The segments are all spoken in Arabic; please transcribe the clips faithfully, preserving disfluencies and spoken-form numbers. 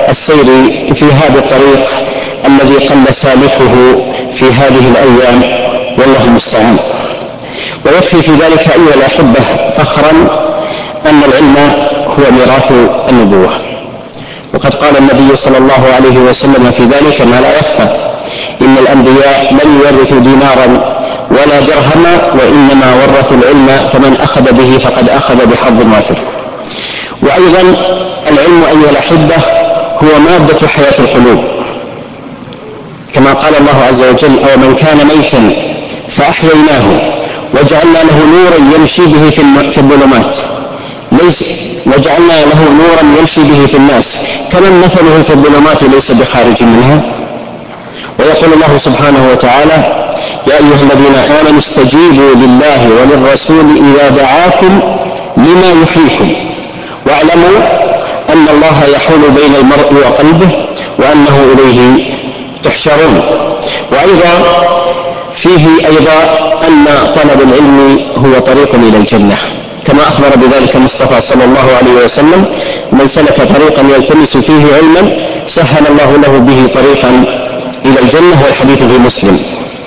السير في هذا الطريق الذي قل سالكه في هذه الأيام، والله المستعان. ويكفي في ذلك أيها الأحبة فخرا أن العلم هو ميراث النبوة، وقد قال النبي صلى الله عليه وسلم في ذلك ما لا يخفى: إن الأنبياء لم يورثوا دينارا ولا درهما وإنما ورثوا العلم فمن أخذ به فقد أخذ بحظ وافر. وأيضا العلم أيها الأحبة هو مادة حياة القلوب، كما قال الله عز وجل: أو من كان ميتا فأحييناه وجعلنا له نورا يمشي به في الظلمات ليس وجعلنا له نورا يمشي به في الناس كمن مثله في الظلمات ليس بخارج منها. ويقول الله سبحانه وتعالى: يا أيها الذين آمنوا استجيبوا لله وللرسول إذا دعاكم لما يحييكم واعلموا أن الله يحول بين المرء وقلبه وأنه إليه تحشرون. وأيضا فيه أيضا أن طلب العلم هو طريق إلى الجنة، كما أخبر بذلك المصطفى صلى الله عليه وسلم: من سلك طريقا يلتمس فيه علما سهل الله له به طريقا إلى الجنة، والحديث في مسلم.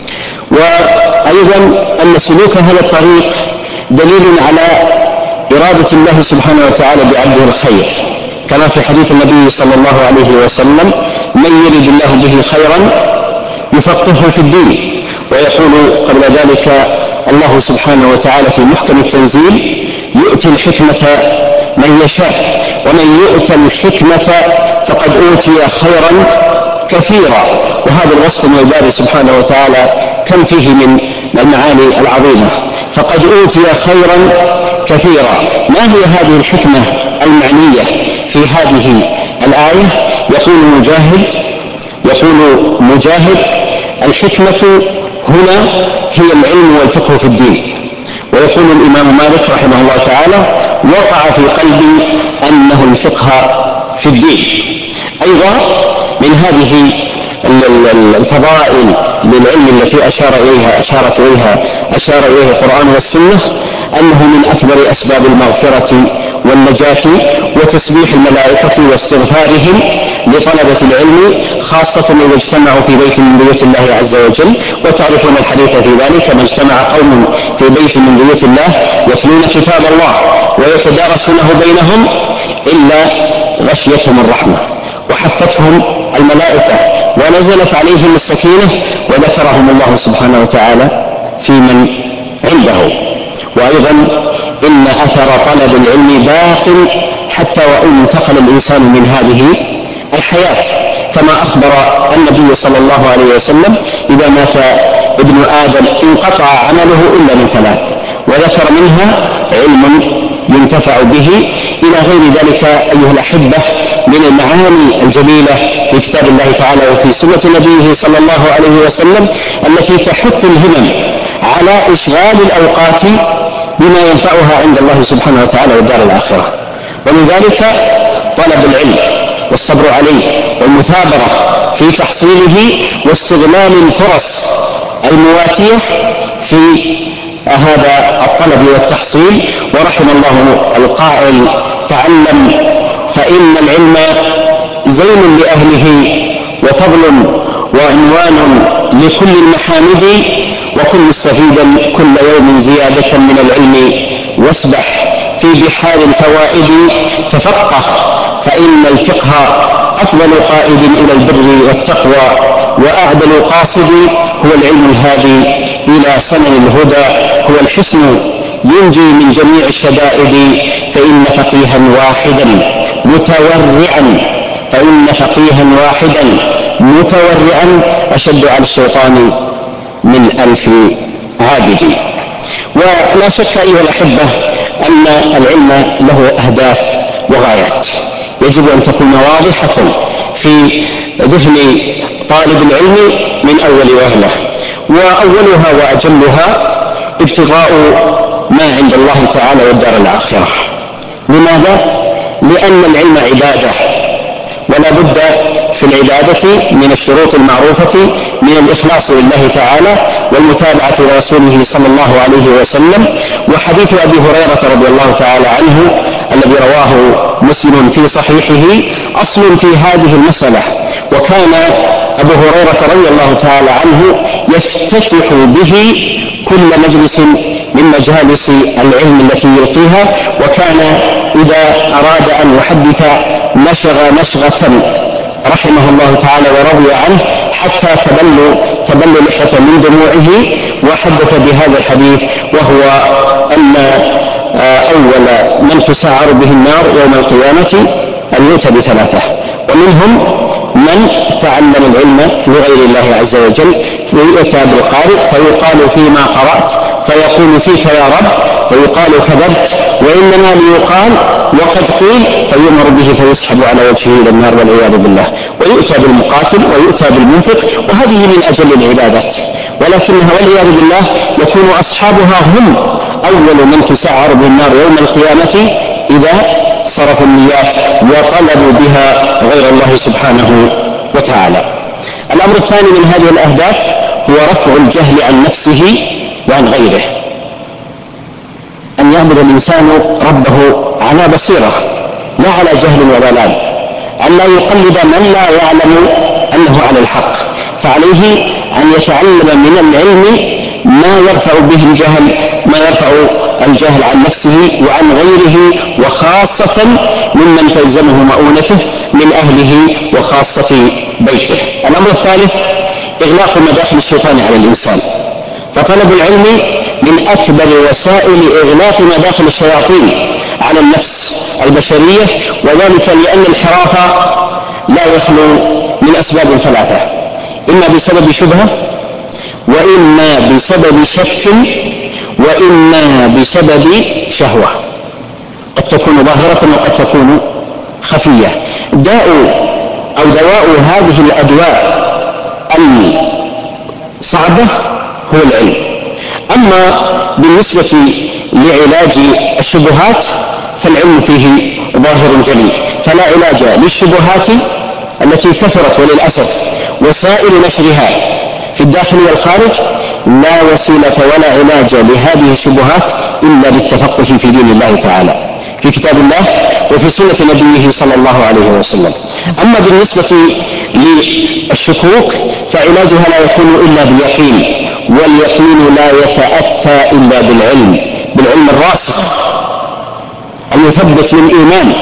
وأيضا أن سلوك هذا الطريق دليل على إرادة الله سبحانه وتعالى بعبده الخير، كما في حديث النبي صلى الله عليه وسلم: من يرد الله به خيرا يفقهه في الدين. ويقول قبل ذلك الله سبحانه وتعالى في محكم التنزيل: يؤتي الحكمة من يشاء ومن يؤتى الحكمة فقد أوتي خيرا كثيرا. وهذا الوصف من الباري سبحانه وتعالى كم فيه من المعاني العظيمة: فقد أوتي خيرا كثيرا. ما هي هذه الحكمة المعنية في هذه الآية؟ يقول مجاهد يقول مجاهد الحكمة هنا هي العلم والفقه في الدين. ويقول الإمام مالك رحمه الله تعالى: وقع في قلبي أنه الفقه في الدين. أيضا من هذه الفضائل للعلم التي أشار إليها أشارت إليها أشار إليها القرآن والسنة أنه من أكبر أسباب المغفرة والنجاة وتسبيح الملائكة واستغفارهم لطلبة العلم، خاصة إذا اجتمعوا في بيت من بيوت الله عز وجل. وتعرفون الحديث في ذلك: ما اجتمع قوم في بيت من بيوت الله يتلون كتاب الله ويتدارسونه بينهم إلا غشيتهم الرحمة وحفتهم الملائكة ونزلت عليهم السكينة وذكرهم الله سبحانه وتعالى في من عنده. وأيضا إن أثر طلب العلم باق حتى وإن انتقل الإنسان من هذه الحياة، كما أخبر النبي صلى الله عليه وسلم: إذا مات ابن آدم انقطع عمله إلا من ثلاث، وذكر منها علم ينتفع به، إلى غير ذلك أيها الأحبة من المعاني الجليلة في كتاب الله تعالى وفي سنة نبيه صلى الله عليه وسلم التي تحث الهمم على إشغال الأوقات بما ينفعها عند الله سبحانه وتعالى والدار الآخرة. ومن ذلك طلب العلم والصبر عليه والمثابرة في تحصيله واستغلال الفرص المواتية في هذا الطلب والتحصيل. ورحم الله القائل: تعلم فإن العلم زين لأهله وفضل وعنوان لكل المحامد، وكن مستفيدا كل يوم زيادة من العلم، واسبح في بحار الفوائد تفقه فإن الفقه أفضل قائد إلى البر والتقوى، وأعدل قاصد هو العلم الهادي إلى سنن الهدى، هو الحسن ينجي من جميع الشدائد، فإن فقيها واحدا متورعا فإن فقيها واحدا متورعا أشد على الشيطان من ألف عابد. ولا شك أيها الأحبة أن العلم له أهداف وغايات يجب أن تكون واضحة في ذهن طالب العلم من أول وهلة، وأولها وأجلها ابتغاء ما عند الله تعالى والدار الآخرة. لماذا؟ لأن العلم عبادة، ولا بد في العبادة من الشروط المعروفة من الإخلاص لله تعالى والمتابعة لرسوله صلى الله عليه وسلم. وحديث أبي هريرة رضي الله تعالى عنه الذي رواه مسلم في صحيحه أصل في هذه المسألة. وكان أبو هريرة رضي الله تعالى عنه يفتتح به كل مجلس من مجالس العلم التي يلقيها، وكان إذا أراد أن يحدث نشغ نشغة رحمه الله تعالى ورضي عنه حتى تبل تبل لحية من دموعه، وحدث بهذا الحديث، وهو أن أول من تسعر به النار يوم القيامة أن يؤتى بثلاثة، ومنهم من تعلم العلم لغير الله عز وجل، فيؤتى بالقارئ فيقال فيما قرأت فيقول فيك يا رب، فيقال كذبت، وإنما ليقال وقد قيل، فيؤمر به فيسحب على وجهه إلى النار والعياذ بالله. ويؤتى بالمقاتل ويؤتى بالمنفق، وهذه من أجل العبادات، ولكنها والعياذ بالله يكون أصحابها هم أول من تسعر بالنار يوم القيامة إذا صرفوا النيات وطلبوا بها غير الله سبحانه وتعالى. الأمر الثاني من هذه الأهداف هو رفع الجهل عن نفسه وعن غيره، أن يعبد الإنسان ربه على بصيرة لا على جهل وضلال، أن لا يقلد من لا يعلم أنه على الحق، فعليه أن يتعلم من العلم ما يرفع به الجهل ما يرفع الجهل عن نفسه وعن غيره، وخاصة ممن تلزمه مؤونته من أهله وخاصة بيته. الأمر الثالث إغلاق مداخل الشيطان على الإنسان، فطلب العلم من أكبر وسائل إغلاق مداخل الشياطين على النفس البشرية، وذلك لأن الانحراف لا يخلو من أسباب ثلاثة: إما بسبب شبهة، وإما بسبب شك، وإما بسبب شهوة، قد تكون ظاهرة وقد تكون خفية. داء أو دواء هذه الأدواء الصعبة هو العلم. أما بالنسبة لعلاج الشبهات فالعلم فيه ظاهر جلي، فلا علاج للشبهات التي كثرت وللأسف وسائل نشرها في الداخل والخارج، لا وسيلة ولا علاج لهذه الشبهات إلا بالتفقه في دين الله تعالى في كتاب الله وفي سنة نبيه صلى الله عليه وسلم. أما بالنسبة للشكوك فعلاجها لا يكون إلا باليقين، واليقين لا يتأتى إلا بالعلم بالعلم الراسخ المثبت للإيمان.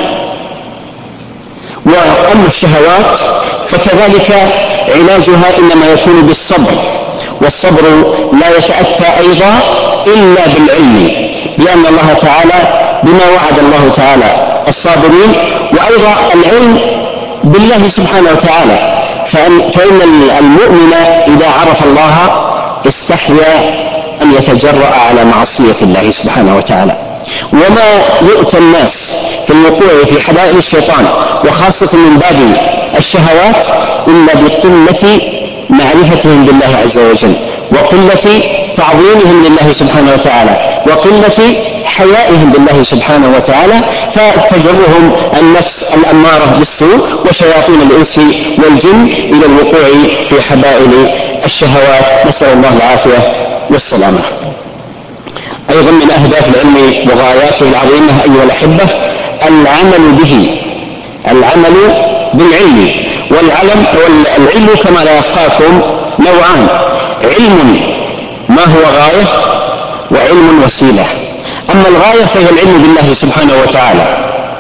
وأما الشهوات فكذلك علاجها إنما يكون بالصبر، والصبر لا يتأتى أيضا إلا بالعلم، لأن الله تعالى بما وعد الله تعالى الصابرين، وأيضا العلم بالله سبحانه وتعالى، فإن المؤمن إذا عرف الله استحيا أن يتجرأ على معصية الله سبحانه وتعالى. وما يؤتى الناس في الوقوع في حبائل الشيطان وخاصة من باب الشهوات إلا بقلة معرفتهم بالله عز وجل، وقلة تعظيمهم لله سبحانه وتعالى، وقلة حيائهم بالله سبحانه وتعالى، فتجرهم النفس الأمارة بالسوء وشياطين الإنس والجن إلى الوقوع في حبائل الشهوات، نسأل الله العافية والسلامة. أيضا من أهداف العلم وغاياته العظيمة أيها الأحبة العمل به، العمل بالعلم. والعلم والعلم كما لا يخفاكم نوعان: علم ما هو غاية، وعلم وسيلة. أما الغاية فهي العلم بالله سبحانه وتعالى،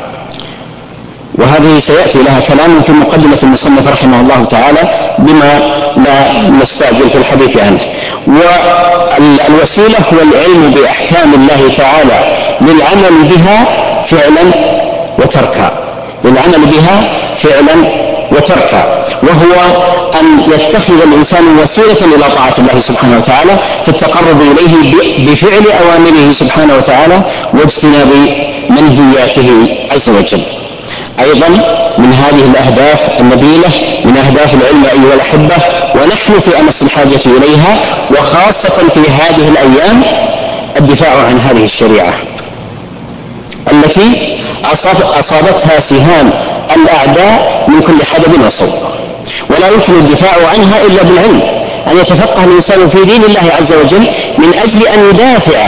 وهذه سيأتي لها كلام في مقدمة المصنف رحمه الله تعالى بما لا نستعجل في الحديث عنه. والوسيلة هو العلم بأحكام الله تعالى للعمل بها فعلا وتركا للعمل بها فعلا وتركا وهو أن يتخذ الإنسان وسيلة إلى طاعة الله سبحانه وتعالى في التقرب إليه بفعل أوامره سبحانه وتعالى واجتناب منهياته عز وجل. أيضا من هذه الأهداف النبيلة من أهداف العلم أيها الأحبة، ونحن في أمس الحاجة إليها، وخاصة في هذه الأيام، الدفاع عن هذه الشريعة التي أصابتها سهام الأعداء من كل حدب وصوب، ولا يمكن الدفاع عنها إلا بالعلم، أن يتفقه الإنسان في دين الله عز وجل من أجل أن يدافع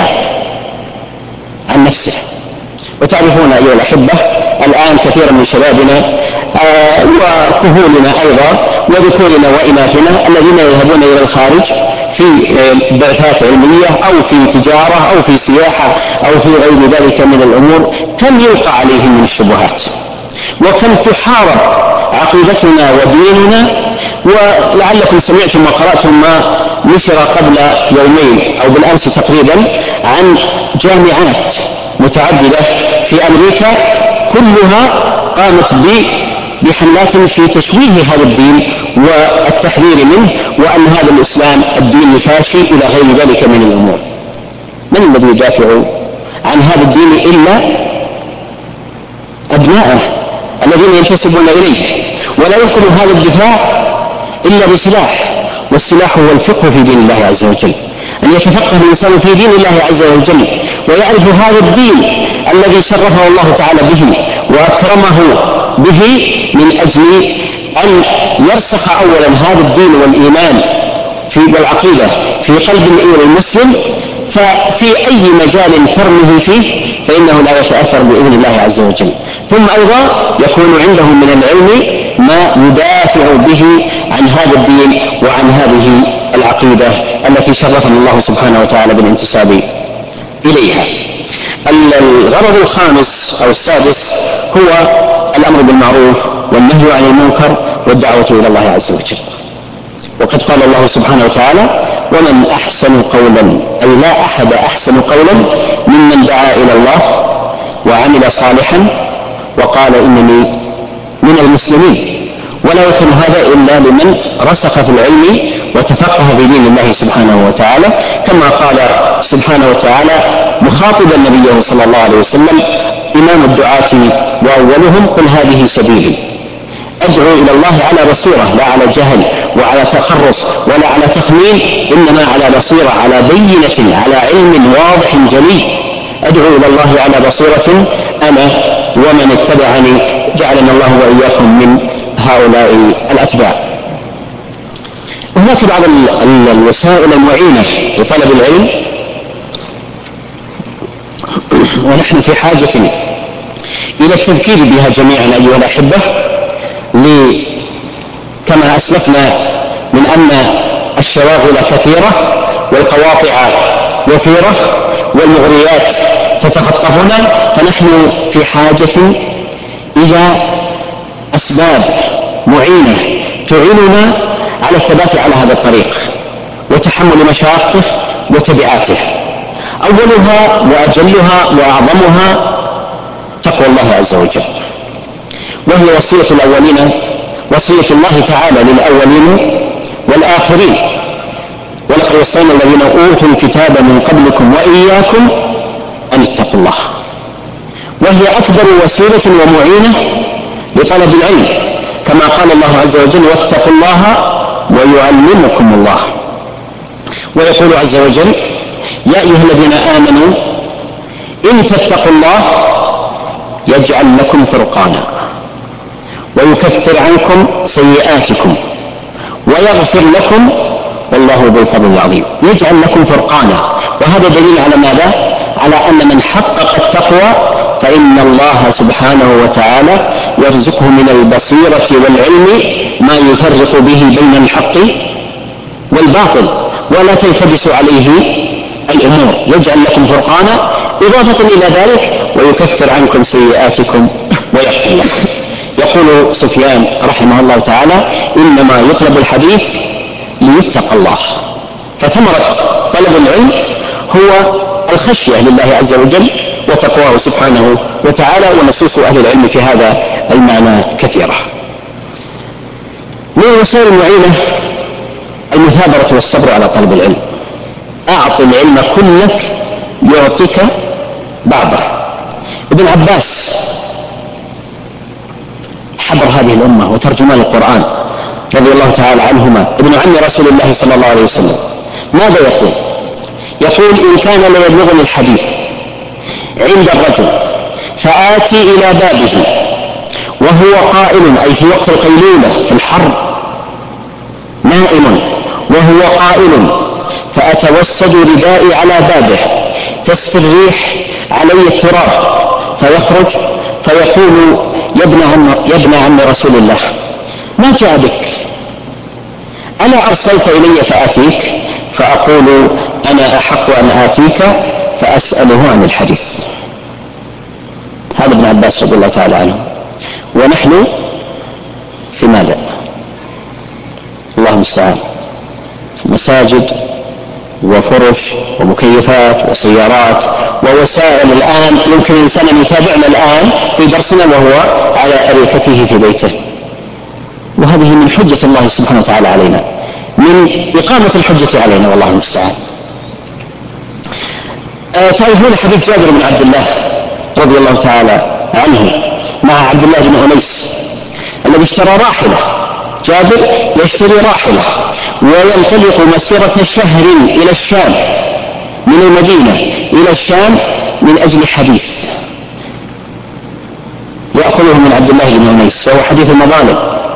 عن نفسه. وتعرفون أيها الأحبة الآن كثيرا من شبابنا وكهولنا أيضا وذكورنا وإناثنا الذين يذهبون إلى الخارج في بعثات علمية أو في تجارة أو في سياحة أو في غير ذلك من الأمور، كم يلقى عليهم من الشبهات، وكم تحارب عقيدتنا وديننا. ولعلكم سمعتم وقرأتم ما نشر قبل يومين أو بالأمس تقريبا عن جامعات متعددة في أمريكا كلها قامت بحملات في تشويه هذا الدين والتحذير منه، وأن هذا الإسلام الدين الفاشي إلى غير ذلك من الأمور. من الذي يدافع عن هذا الدين إلا أبناءه الذين ينتسبون إليه، ولا يمكن هذا الدفاع إلا بسلاح، والسلاح هو الفقه في دين الله عز وجل، أن يتفقه الإنسان في دين الله عز وجل ويعرف هذا الدين الذي شرفه الله تعالى به وأكرمه به، من أجل أن يرسخ أولا هذا الدين والإيمان في والعقيدة في قلب المسلم، ففي أي مجال ترمه فيه فإنه لا يتأثر بإذن الله عز وجل. ثم أيضا يكون عنده من العلم ما يدافع به عن هذا الدين وعن هذه العقيدة التي شرفنا الله سبحانه وتعالى بالانتساب إليها. الغرض الخامس أو السادس هو الأمر بالمعروف والنهي عن المنكر والدعوة إلى الله عز وجل. وقد قال الله سبحانه وتعالى: ومن أحسن قولا، أي لا أحد أحسن قولا ممن دعا إلى الله وعمل صالحا وقال إنني من المسلمين. ولا يكون هذا إلا لمن رسخ في العلم وتفقه في دين الله سبحانه وتعالى، كما قال سبحانه وتعالى مخاطبا نبيه صلى الله عليه وسلم: إمام الدعاة وأولهم قل هذه سبيلي أدعو إلى الله على بصيرة، لا على جهل وعلى تخرص ولا على تخمين، إنما على بصيرة، على بينة، على علم واضح جلي. أدعو إلى الله على بصيرة أنا ومن اتبعني، جعلنا الله وإياكم من هؤلاء الأتباع. هناك بعض الوسائل المعينة لطلب العلم، ونحن في حاجة إلى التذكير بها جميعا أيها الأحبة، كما أسلفنا من أن الشواغل كثيرة والقواطع وفيرة والمغريات تتخطفنا، فنحن في حاجة إلى أسباب معينة تعيننا على الثبات على هذا الطريق وتحمل مشاقه وتبعاته. أولها وأجلها وأعظمها تقوى الله عز وجل، وهي وصية الأولين، وصية الله تعالى للأولين والآخرين: ولقد وصينا الذين أوتوا الكتاب من قبلكم وإياكم أن اتقوا الله. وهي أكبر وسيلة ومعينة لطلب العلم، كما قال الله عز وجل: واتقوا الله ويعلمكم الله. ويقول عز وجل: يا أيها الذين آمنوا إن تتقوا الله يجعل لكم فرقانا ويكفر عنكم سيئاتكم ويغفر لكم والله ذو الفضل العظيم. يجعل لكم فرقانا، وهذا دليل على ماذا؟ على أن من حقق التقوى فإن الله سبحانه وتعالى يرزقه من البصيرة والعلم ما يفرق به بين الحق والباطل ولا تلتبس عليه الأمور. يجعل لكم فرقانا، إضافة إلى ذلك: ويكفر عنكم سيئاتكم ويغفر لكم. يقول سفيان رحمه الله تعالى: إنما يطلب الحديث ليتقى الله. فثمرة طلب العلم هو الخشية لله عز وجل وتقواه سبحانه وتعالى، ونصوص أهل العلم في هذا المعنى كثيرة. من الوسائل المعينة المثابرة والصبر على طلب العلم. أعط العلم كلك يعطيك بعضه. ابن عباس حبر هذه الأمة وترجمان القرآن رضي الله تعالى عنهما، ابن عم رسول الله صلى الله عليه وسلم، ماذا يقول؟ يقول: إن كان ليبلغني الحديث عند الرجل فآتي إلى بابه وهو قائل، أي في وقت القيلولة في الحر، نائم وهو قائل، فأتوسد ردائي على بابه تسفي الريح علي التراب، فيخرج فيقول يا ابن عم, يا ابن عم رسول الله ما جاء بك؟ ألا أرسلت إلي فآتيك؟ فأقول أنا أحق أن آتيك فأسأله عن الحديث. هذا ابن عباس رضي الله تعالى عنه. ونحن في ماذا؟ الله المستعان، في مساجد وفرش ومكيفات وسيارات ووسائل. الآن يمكن الإنسان أن يتابعنا الآن في درسنا وهو على أريكته في بيته، وهذه من حجة الله سبحانه وتعالى علينا، من إقامة الحجة علينا والله المستعان. آه تعرفون حديث جابر بن عبد الله رضي الله تعالى عنه مع عبد الله بن أنيس الذي اشترى راحلة. جابر يشتري راحلة وينطلق مسيرة شهر إلى الشام، من المدينة إلى الشام من أجل حديث يأخذه من عبد الله بن أنيس، وهو حديث المظالم،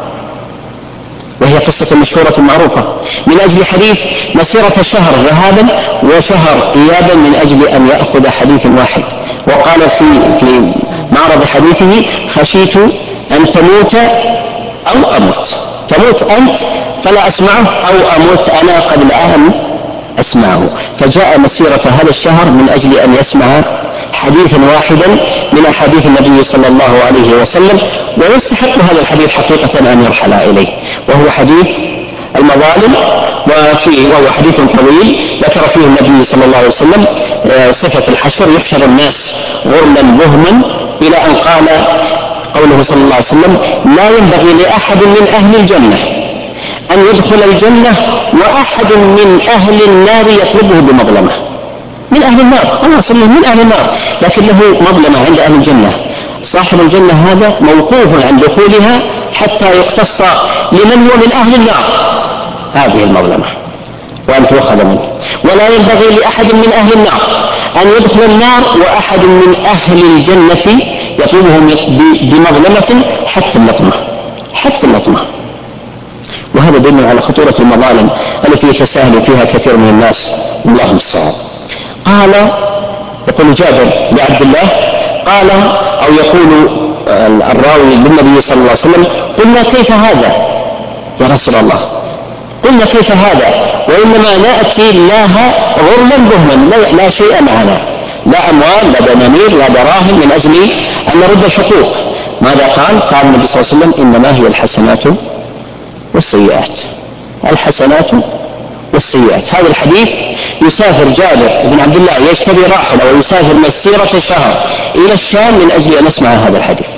وهي قصة مشهورة معروفة. من أجل حديث مسيرة شهر ذهابا وشهر إيابا من أجل أن يأخذ حديث واحد. وقال في, في معرض حديثه: خشيت أن تموت أو أموت، تموت أنت فلا أسمعه أو أموت أنا قبل أن أسمعه. فجاء مسيرة هذا الشهر من أجل أن يسمع حديثا واحدا من أحاديث النبي صلى الله عليه وسلم، ويستحق هذا الحديث حقيقة أن يرحل إليه، وهو حديث المظالم. وفيه وهو حديث طويل ذكر فيه النبي صلى الله عليه وسلم صفة الحشر: يحشر الناس غرلا بهما، إلى أن قال قوله صلى الله عليه وسلم: لا ينبغي لأحد من أهل الجنة أن يدخل الجنة وأحد من أهل النار يطلبه بمظلمة. من أهل النار، الله صلى من أهل النار، لكن له مظلمة عند أهل الجنة. صاحب الجنة هذا موقوف عن دخولها حتى يقتص لمن هو من أهل النار هذه المظلمة وأن تؤخذ منه. ولا ينبغي لأحد من أهل النار أن يدخل النار وأحد من أهل الجنة يطلبه بمظلمة حتى اللطمة، حتى اللطمة. وهذا دليل على خطورة المظالم التي يتساهل فيها كثير من الناس، الله المستعان. قال، يقول جابر لعبد الله، قال أو يقول الراوي للنبي صلى الله عليه وسلم: قلنا كيف هذا يا رسول الله؟ قلنا كيف هذا وإنما نأتي الله غرلا بهما، لا, لا شيء معنا، لا أموال لا دنانير لا دراهم، من أجل أن نرد الحقوق. ماذا قال؟ قال النبي صلى الله عليه وسلم: إنما هي الحسنات والسيئات، الحسنات والسيئات. هذا الحديث يسافر جابر بن عبد الله يشتري راحلة ويسافر مسيرة شهر إلى الشام من أجل أن نسمع هذا الحديث.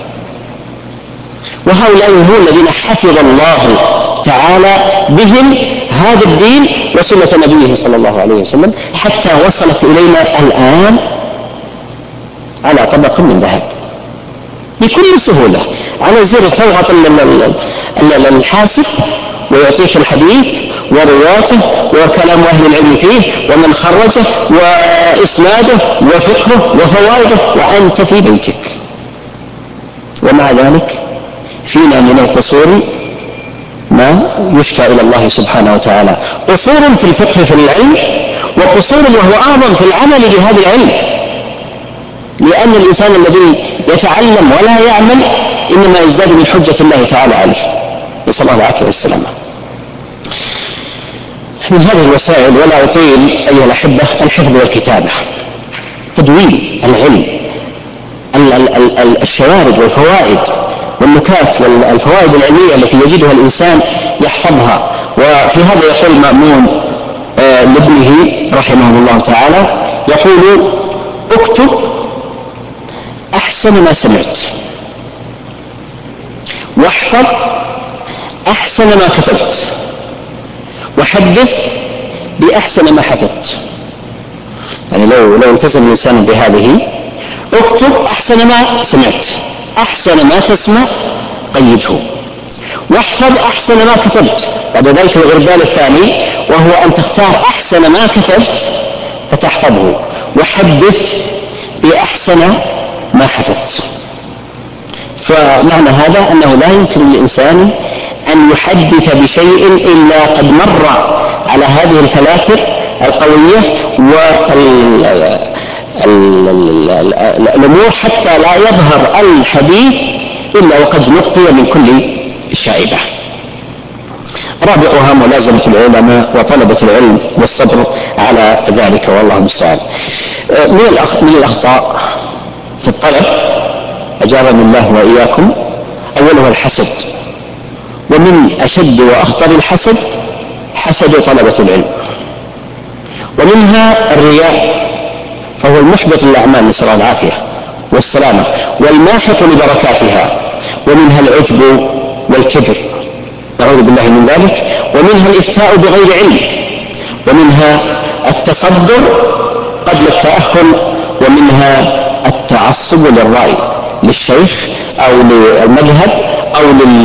وهؤلاء هم الذين حفظ الله تعالى بهم هذا الدين وسنة نبيه صلى الله عليه وسلم، حتى وصلت إلينا الآن على طبق من ذهب بكل سهولة. على زر تضغط الحاسب ويعطيك الحديث ورواته وكلام أهل العلم فيه ومن خرجه وإسناده وفقهه وفوائده، وأنت في بيتك. ومع ذلك فينا من القصور ما يشكى إلى الله سبحانه وتعالى، قصور في الفقه في العلم، وقصور وهو أعظم في العمل بهذا العلم، لأن الإنسان الذي يتعلم ولا يعمل إنما يزداد من حجة الله تعالى عليه، نسأل الله العافية والسلامة. من هذه الوسائل، ولا أطيل أيها الأحبة، الحفظ والكتابة، تدوين العلم، الشوارد والفوائد والنكات والفوائد العلمية التي يجدها الإنسان يحفظها. وفي هذا يقول مأمون لابنه رحمه الله تعالى، يقول: اكتب أحسن ما سمعت، واحفظ أحسن ما كتبت، وحدث بأحسن ما حفظت. يعني لو لو التزم الإنسان بهذه: اكتب أحسن ما سمعت، أحسن ما تسمع قيده، واحفظ أحسن ما كتبت. بعد ذلك الغربال الثاني، وهو أن تختار أحسن ما كتبت فتحفظه، وحدث بأحسن ما حفظت. فمعنى هذا أنه لا يمكن للإنسان أن يحدث بشيء إلا قد مر على هذه الفلاتر القوية والأمور، حتى لا يظهر الحديث إلا وقد نقي من كل شائبة. رابعها ملازمة العلماء وطلبة العلم والصبر على ذلك، والله المستعان. من الأخطاء في الطلب أجارني الله وإياكم أولها الحسد، ومن أشد وأخطر الحسد حسد طلبة العلم، ومنها الرياء فهو المحبط للأعمال، نسأل الله العافية والسلامة، والماحق لبركاتها، ومنها العجب والكبر نعوذ بالله من ذلك، ومنها الإفتاء بغير علم، ومنها التصدر قبل التأهل، ومنها التعصب للرأي للشيخ أو للمذهب أو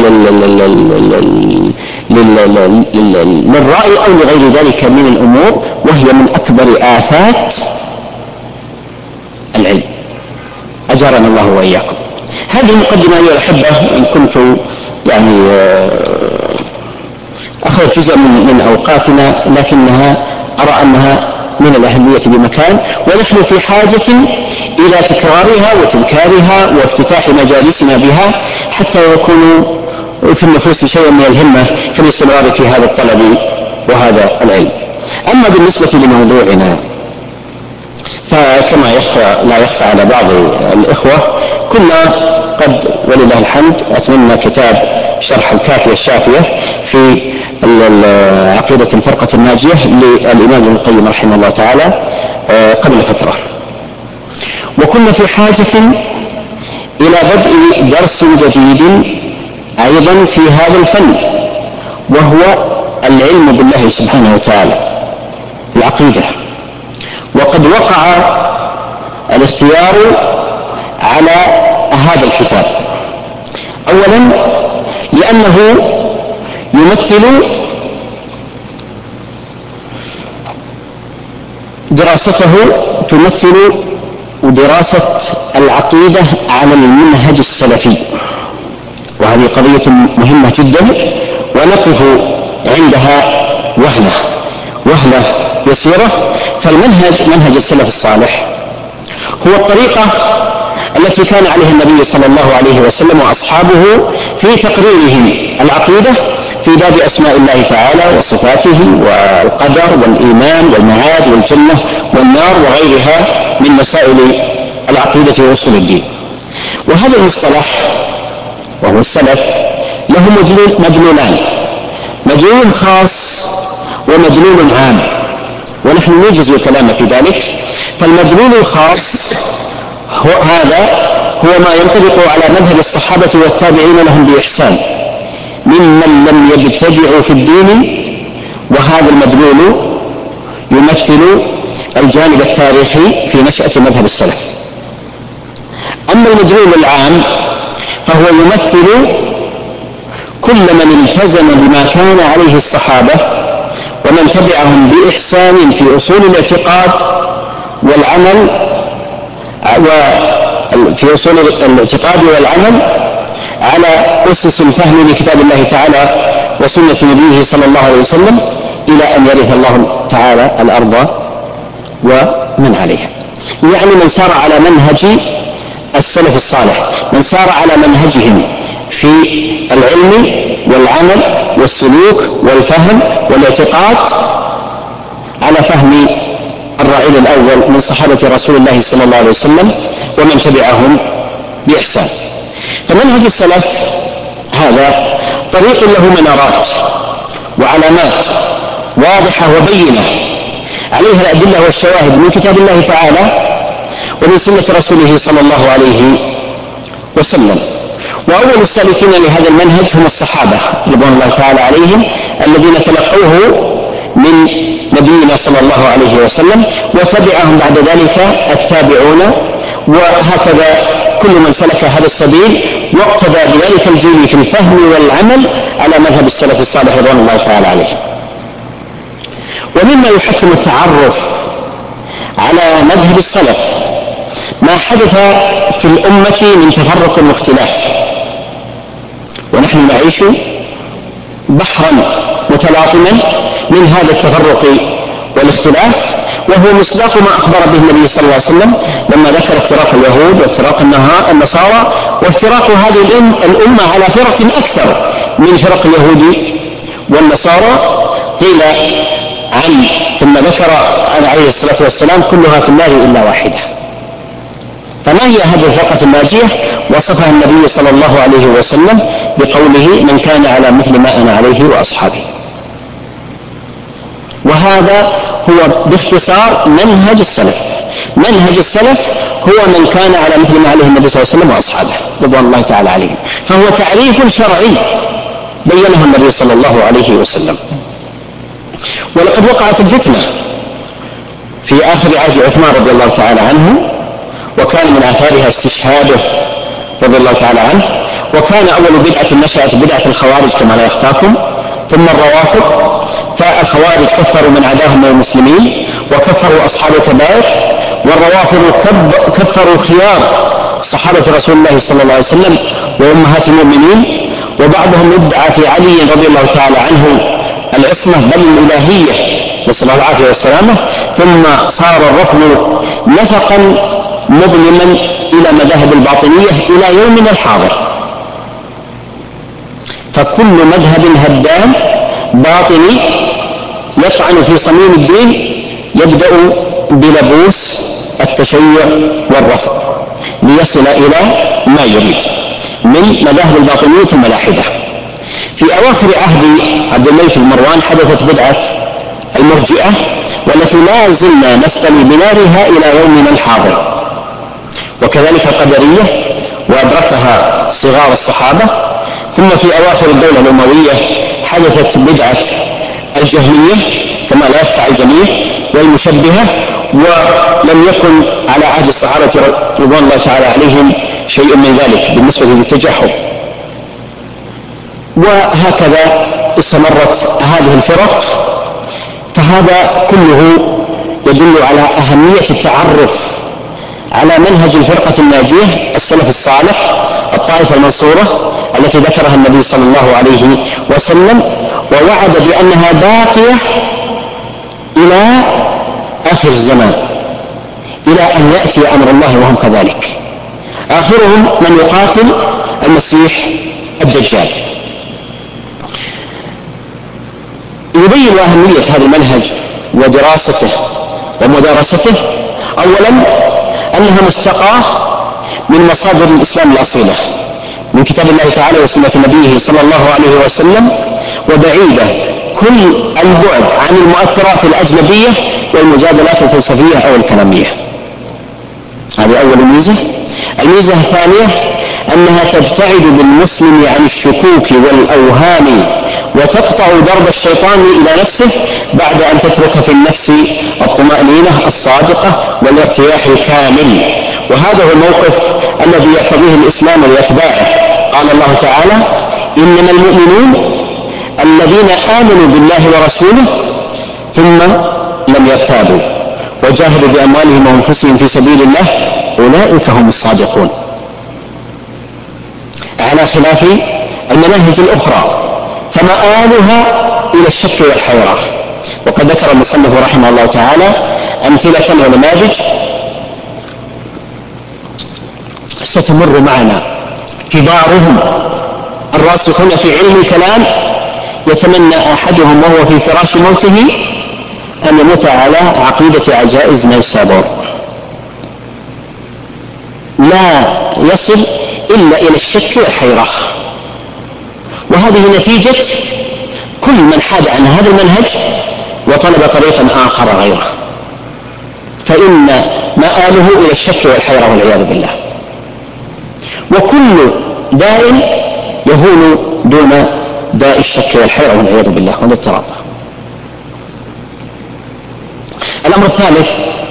للرأي أو لغير ذلك من الأمور، وهي من أكبر آفات العلم أجارنا الله وإياكم. هذه المقدمة أيها الأحبة، إن كنت يعني أخذت جزء من أوقاتنا، لكنها أرى أنها من الأهمية بمكان، ونحن في حاجة إلى تكرارها وتذكارها وافتتاح مجالسنا بها حتى يكون في النفوس شيئا من الهمة في الاستمرار في هذا الطلب وهذا العلم. أما بالنسبة لموضوعنا فكما يخفى لا يخفى على بعض الإخوة، كنا قد ولله الحمد أتممنا كتاب شرح الكافية الشافية في عقيدة الفرقة الناجية للإمام ابن القيم رحمه الله تعالى قبل فترة، وكنا في حاجة إلى بدء درس جديد أيضا في هذا الفن، وهو العلم بالله سبحانه وتعالى، العقيدة. وقد وقع الاختيار على هذا الكتاب أولا لأنه يمثل دراسته تمثل دراسة العقيدة على المنهج السلفي، وهذه قضية مهمة جدا ونقف عندها وهلة وهلة يسيرة. فالمنهج منهج السلف الصالح هو الطريقة التي كان عليها النبي صلى الله عليه وسلم وأصحابه في تقريرهم العقيدة في باب أسماء الله تعالى وصفاته والقدر والإيمان والمعاد والجنة والنار وغيرها من مسائل العقيدة وأصول الدين. وهذا المصطلح وهو السلف له مدلولان، مدلول خاص ومدلول عام، ونحن نوجز الكلام في ذلك. فالمدلول الخاص هو هذا هو ما ينطبق على مذهب الصحابة والتابعين لهم بإحسان ممن لم يبتدعوا في الدين، وهذا المدلول يمثل الجانب التاريخي في نشأة مذهب السلف. أما المدلول العام فهو يمثل كل من التزم بما كان عليه الصحابة ومن تبعهم بإحسان في أصول الاعتقاد والعمل وفي أصول الاعتقاد والعمل على أسس الفهم لكتاب الله تعالى وسنة نبيه صلى الله عليه وسلم إلى أن يرث الله تعالى الأرض ومن عليها. يعني من سار على منهج السلف الصالح، من سار على منهجهم في العلم والعمل والسلوك والفهم والاعتقاد على فهم الرعيل الأول من صحابة رسول الله صلى الله عليه وسلم ومن تبعهم بإحسان. فمنهج السلف هذا طريق له منارات وعلامات واضحة وبينة عليها الأدلة والشواهد من كتاب الله تعالى ومن سنة رسوله صلى الله عليه وسلم. وأول السالكين لهذا المنهج هم الصحابة رضوان الله تعالى عليهم الذين تلقوه من نبينا صلى الله عليه وسلم، وتبعهم بعد ذلك التابعون، وهكذا كل من سلك هذا السبيل واقتدى بذلك الجيل في الفهم والعمل على مذهب السلف الصالح رضوان الله تعالى عليهم. ومما يحتم التعرف على مذهب السلف ما حدث في الأمة من تفرق واختلاف، ونحن نعيش بحرا متلاطما من هذا التفرق والاختلاف، وهو مصداق ما أخبر به النبي صلى الله عليه وسلم لما ذكر افتراق اليهود وافتراق النصارى وافتراق هذه الأمة على فرق أكثر من فرق اليهود والنصارى. قيل عن ثم ذكر عليه الصلاة والسلام كلها في النار إلا واحدة. فما هي هذه الفرقة الناجية؟ وصفها النبي صلى الله عليه وسلم بقوله من كان على مثل ما أنا عليه وأصحابي. وهذا هو باختصار منهج السلف. منهج السلف هو من كان على مثل ما عليه النبي صلى الله عليه وسلم وأصحابه رضوان الله تعالى عليهم. فهو تعريف شرعي بينه النبي صلى الله عليه وسلم. ولقد وقعت الفتنة في آخر عهد عثمان رضي الله تعالى عنه، وكان من آثارها استشهاده رضي الله تعالى عنه، وكان أول بدعة نشأت بدعة الخوارج كما لا يخفاكم، ثم الروافض. فالخوارج كفروا من عداهم من المسلمين وكفروا أصحاب الكبائر، والروافض كفروا خيار صحابة رسول الله صلى الله عليه وسلم وأمهات المؤمنين، وبعضهم ادعى في علي رضي الله تعالى عنه العصمة بل الإلهية نسأل الله العافية والسلامة. ثم صار الرفض نفقا مظلما إلى مذاهب الباطنية إلى يومنا الحاضر. فكل مذهب هدام باطني يطعن في صميم الدين يبدأ بلبوس التشيع والرفض ليصل إلى ما يريد من مذاهب الباطنية الملاحدة. في أواخر عهد عبد الملك بن مروان حدثت بدعة المرجئة، والتي لا زلنا نستلي بنارها إلى يومنا الحاضر، وكذلك القدرية وأدركها صغار الصحابة. ثم في أواخر الدولة الأموية حدثت بدعة الجهمية كما لا يخفى على الجميع والمشبهة، ولم يكن على عهد الصحابة رضوان الله تعالى عليهم شيء من ذلك بالنسبة للتجهم. وهكذا استمرت هذه الفرق. فهذا كله يدل على أهمية التعرف على منهج الفرقة الناجية السلف الصالح الطائفة المنصورة التي ذكرها النبي صلى الله عليه وسلم، ووعد بأنها باقية إلى آخر الزمان، إلى أن يأتي أمر الله وهم كذلك. آخرهم من يقاتل المسيح الدجال. يبين أهمية هذا المنهج ودراسته ومدارسته أولا أنها مستقاة من مصادر الإسلام الأصيلة من كتاب الله تعالى وسنة نبيه صلى الله عليه وسلم، وبعيدة كل البعد عن المؤثرات الأجنبية والمجادلات الفلسفية أو الكلامية. هذه أول ميزة. الميزة الثانية أنها تبتعد بالمسلم عن الشكوك والأوهام وتقطع درب الشيطان إلى نفسه بعد أن تترك في النفس الطمأنينة الصادقة والارتياح الكامل. وهذا هو الموقف الذي يقتضيه الإسلام لأتباعه. قال الله تعالى إنما المؤمنون الذين آمنوا بالله ورسوله ثم لم يرتابوا وجاهدوا بأموالهم وأنفسهم في سبيل الله أولئك هم الصادقون، على خلاف المناهج الأخرى فمآلها إلى الشك والحيرة. وقد ذكر المصنف رحمه الله تعالى أمثلة ونماذج ستمر معنا. كبارهم الراسخون في علم الكلام يتمنى أحدهم وهو في فراش موته أن يموت على عقيدة عجائز نيسابور، لا يصل إلا إلى الشك والحيرة. وهذه نتيجة كل من حاد عن هذا المنهج وطلب طريقا آخر غيره، فإن مآله إلى الشك والحيرة والعياذ بالله. وكل داء يهون دون داء الشك والحيرة والعياذ بالله والاضطراب. الأمر الثالث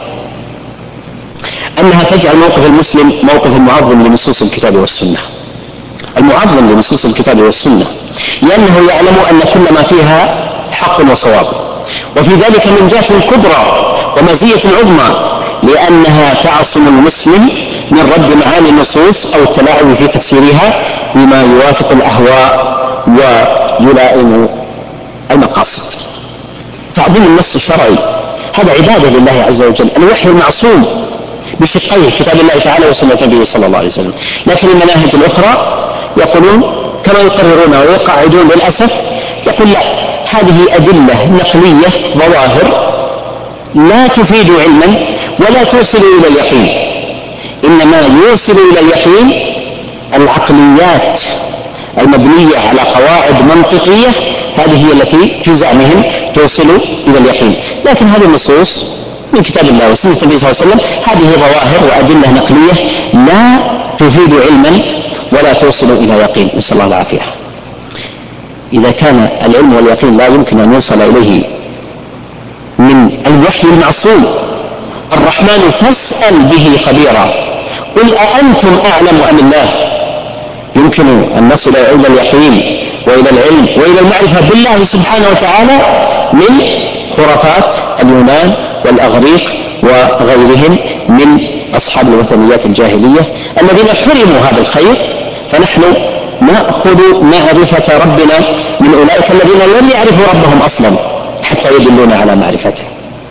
أنها تجعل موقف المسلم موقف المعظم لنصوص الكتاب والسنة، المعظم لنصوص الكتاب والسنة، لأنه يعلم أن كل ما فيها حق وصواب، وفي ذلك منجاة كبرى ومزية عظمى، لأنها تعصم المسلم من رد معاني النصوص أو التلاعب في تفسيرها بما يوافق الأهواء ويلائم المقاصد. تعظيم النص الشرعي هذا عبادة لله عز وجل. الوحي المعصوم بشقيه كتاب الله تعالى وسنة نبيه صلى الله عليه وسلم. لكن المناهج الأخرى يقولون كما يقررون ويقعدون للأسف، يقول لا، هذه أدلة نقلية ظواهر لا تفيد علما ولا توصل إلى اليقين، إنما يوصل إلى اليقين العقليات المبنية على قواعد منطقية، هذه هي التي في زعمهم توصل إلى اليقين. لكن هذه النصوص من كتاب الله وسنة النبي صلى الله عليه وسلم هذه ظواهر وأدلة نقلية لا تفيد علما ولا توصل إلى يقين، نسأل الله العافية. إذا كان العلم واليقين لا يمكن أن يوصل إليه من الوحي المعصوم الرحمن فاسأل به خبيرا، قل أأنتم أعلم أم الله، يمكن أن نصل إلى اليقين وإلى العلم وإلى المعرفة بالله سبحانه وتعالى من خرافات اليونان والأغريق وغيرهم من أصحاب الوثنيات الجاهلية الذين حرموا هذا الخير، فنحن نأخذ معرفة ربنا من أولئك الذين لم يعرفوا ربهم أصلا حتى يدلون على معرفته.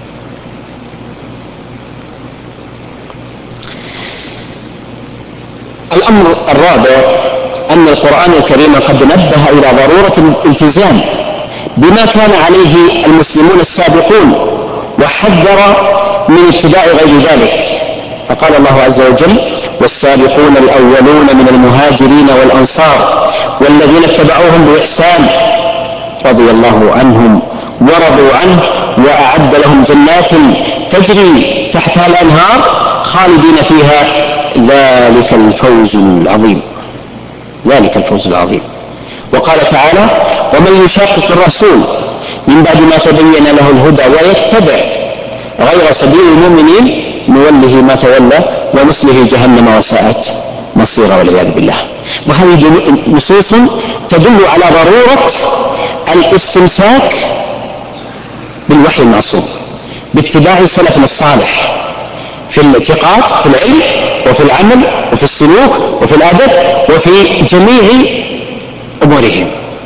الأمر الرابع أن القرآن الكريم قد نبه إلى ضرورة الالتزام بما كان عليه المسلمون السابقون وحذر من اتباع غير ذلك، فقال الله عز وجل: والسابقون الأولون من المهاجرين والأنصار والذين اتبعوهم بإحسان رضي الله عنهم ورضوا عنه وأعد لهم جنات تجري تحتها الأنهار خالدين فيها ذلك الفوز العظيم، ذلك الفوز العظيم. وقال تعالى: ومن يشاقق الرسول من بعد ما تبين له الهدى ويتبع غير سبيل المؤمنين نوله ما تولى ونصله جهنم وساءت مصيرا والعياذ بالله. وهذه نصوص تدل على ضرورة الاستمساك بالوحي المعصوم باتباع سلفنا الصالح في الاعتقاد، في العلم وفي العمل وفي السلوك وفي الأدب وفي جميع أمورهم،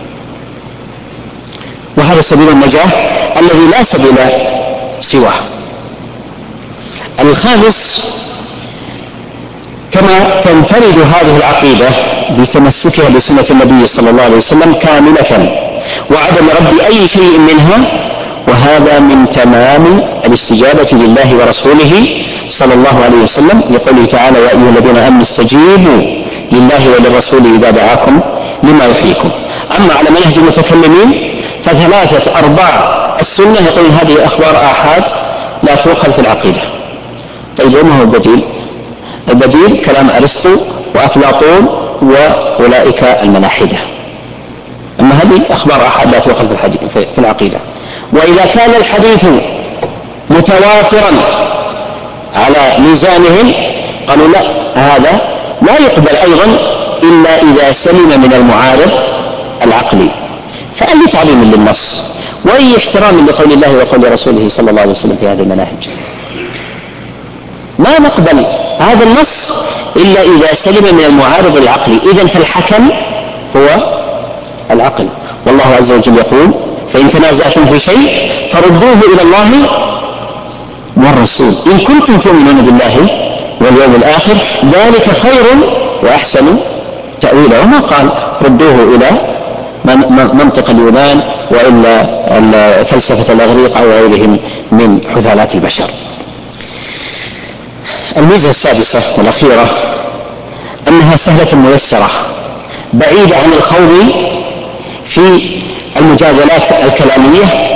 وهذا سبيل النجاة الذي لا سبيل سواه. الخامس، كما تنفرد هذه العقيدة بتمسكها بسنة النبي صلى الله عليه وسلم كاملة وعدم رد أي شيء منها، وهذا من تمام الاستجابة لله ورسوله صلى الله عليه وسلم لقوله تعالى: يا أيها الذين آمنوا استجيبوا لله وللرسول إذا دعاكم لما يحييكم. أما على منهج المتكلمين فثلاثة أرباع السنة يقولون هذه أخبار آحاد لا تؤخذ في العقيدة. طيب وما هو البديل؟ البديل كلام أرسطو وأفلاطون وأولئك الملاحدة. أما هذه أخبار آحاد لا تؤخذ في العقيدة. وإذا كان الحديث متواترا على ميزانهم قالوا لا، هذا لا يقبل أيضا إلا إذا سلم من المعارض العقلي. فأي تعظيم للنص وأي احترام لقول الله وقول رسوله صلى الله عليه وسلم في هذه المناهج. ما نقبل هذا النص إلا إذا سلم من المعارض العقلي. إذن فالحكم هو العقل. والله عز وجل يقول: فإن تنازعتم في شيء فردوه إلى الله والرسول إن كنتم تؤمنون بالله واليوم الآخر ذلك خير وأحسن تأويلا. وما قال ردوه إلى منطق اليونان وإلا فلسفة الأغريق أو غيرهم من حثالات البشر. الميزة السادسة والأخيرة أنها سهلة ميسرة بعيدة عن الخوض في المجادلات الكلامية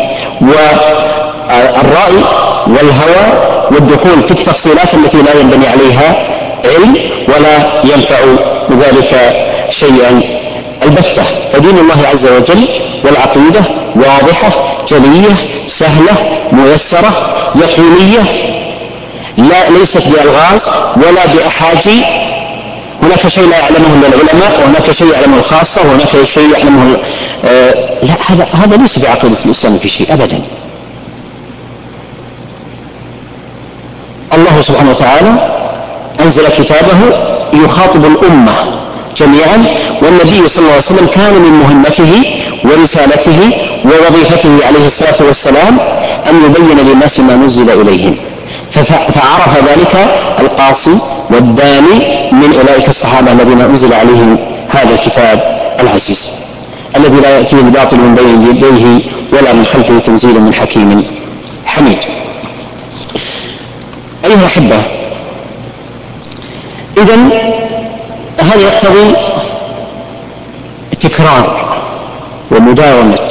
والرأي والهوى والدخول في التفصيلات التي لا ينبني عليها علم ولا ينفع بذلك شيئا البتة. فدين الله عز وجل والعقيدة واضحة جلية سهلة ميسرة يقينية، لا ليست بألغاز ولا بأحاجي. هناك شيء لا يعلمه إلا العلماء، وهناك شيء يعلمه الخاصة، وهناك شيء يعلمه آه لا، هذا هذا ليس بعقيدة الإسلام في شيء أبدا. الله سبحانه وتعالى أنزل كتابه يخاطب الأمة جميعا، والنبي صلى الله عليه وسلم كان من مهمته ورسالته ووظيفته عليه الصلاة والسلام أن يبين للناس ما نزل إليهم، فعرف ذلك القاصي والداني من أولئك الصحابة الذين أنزل عليهم هذا الكتاب العزيز الذي لا يأتيه الباطل من بين يديه ولا من خلفه تنزيل من حكيم حميد. أيها الأحبة، إذن هذا يقتضي تكرار ومداومة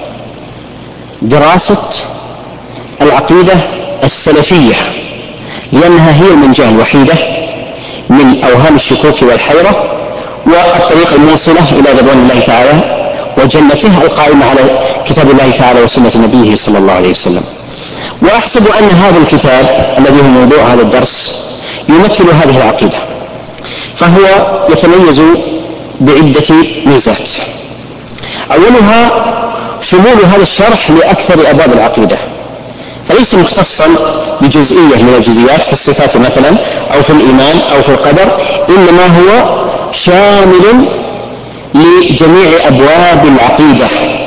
دراسة العقيدة السلفية، لأنها هي المنجاة الوحيدة من أوهام الشكوك والحيرة، والطريق الموصلة إلى رضوان الله تعالى وجنته القائمة على كتاب الله تعالى وسنة نبيه صلى الله عليه وسلم. وأحسب أن هذا الكتاب الذي هو موضوع هذا الدرس يمثل هذه العقيدة، فهو يتميز بعدة ميزات. أولها شمول هذا الشرح لأكثر أبواب العقيدة، فليس مختصا بجزئية من الجزئيات في الصفات مثلا أو في الإيمان أو في القدر، إنما هو شامل لجميع أبواب العقيدة،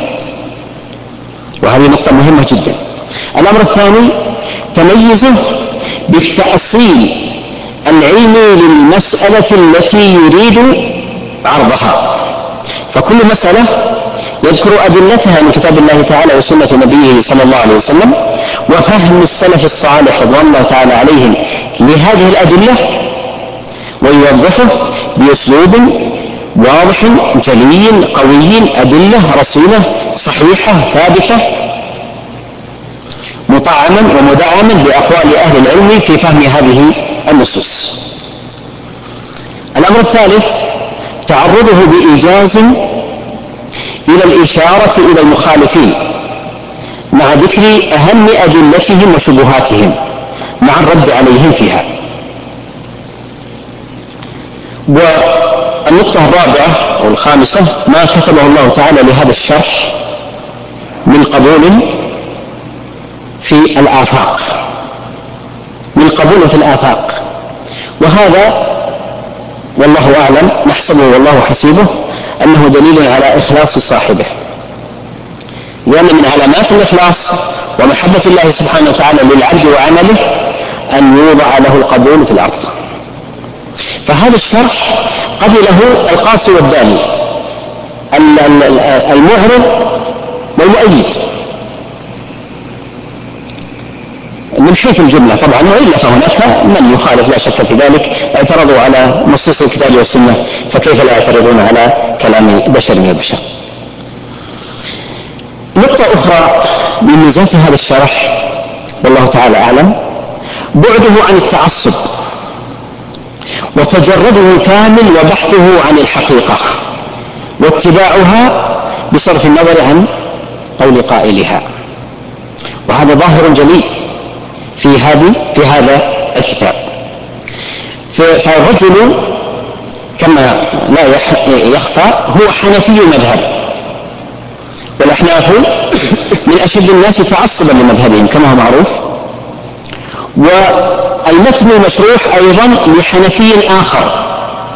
وهذه نقطة مهمة جدا. الأمر الثاني تميزه بالتأصيل العلمي للمسألة التي يريد عرضها، فكل مسألة يذكر أدلتها من كتاب الله تعالى وسنة نبيه صلى الله عليه وسلم، وفهم السلف الصالح رضوان الله تعالى عليهم لهذه الأدلة، ويوضحه بأسلوب واضح جلي قوي، أدلة رصينة صحيحة ثابتة، مطعما ومدعما بأقوال أهل العلم في فهم هذه النصوص. الأمر الثالث تعرضه بإيجاز إلى الإشارة إلى المخالفين مع ذكر أهم أدلتهم وشبهاتهم مع الرد عليهم فيها. والنقطة الرابعة أو الخامسة ما كتبه الله تعالى لهذا الشرح من قبول في الآفاق، من قبول في الآفاق، وهذا والله أعلم نحسبه والله حسيبه أنه دليل على إخلاص صاحبه، لأن من علامات الإخلاص ومحبة الله سبحانه وتعالى للعبد وعمله أن يوضع له القبول في الأرض. فهذا الشرح قبله القاصي والداني، المعرض والمؤيد من حيث الجملة طبعا، وإلا فهناك من يخالف لا شك في ذلك، اعترضوا على نصوص الكتاب والسنة، فكيف لا يعترضون على كلام بشر من البشر. نقطة أخرى من ميزات هذا الشرح والله تعالى أعلم بعده عن التعصب وتجرده الكامل وبحثه عن الحقيقة واتباعها بصرف النظر عن قول قائلها، وهذا ظاهر جلي في هذه في هذا الكتاب. فالرجل كما لا يخفى هو حنفي المذهب، والأحناف من أشد الناس تعصبا لمذهبهم كما هو معروف، والمتن المشروح أيضا لحنفي آخر،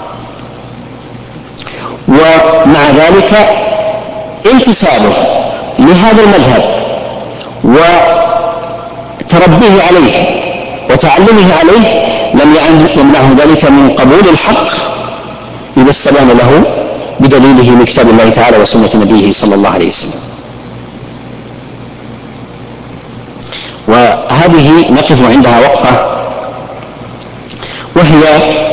ومع ذلك انتسابه لهذا المذهب وتربيه عليه وتعلمه عليه لم يمنعه ذلك من قبول الحق إذا استبان له بدليله من كتاب الله تعالى وسنة نبيه صلى الله عليه وسلم. وهذه نقف عندها وقفة، وهي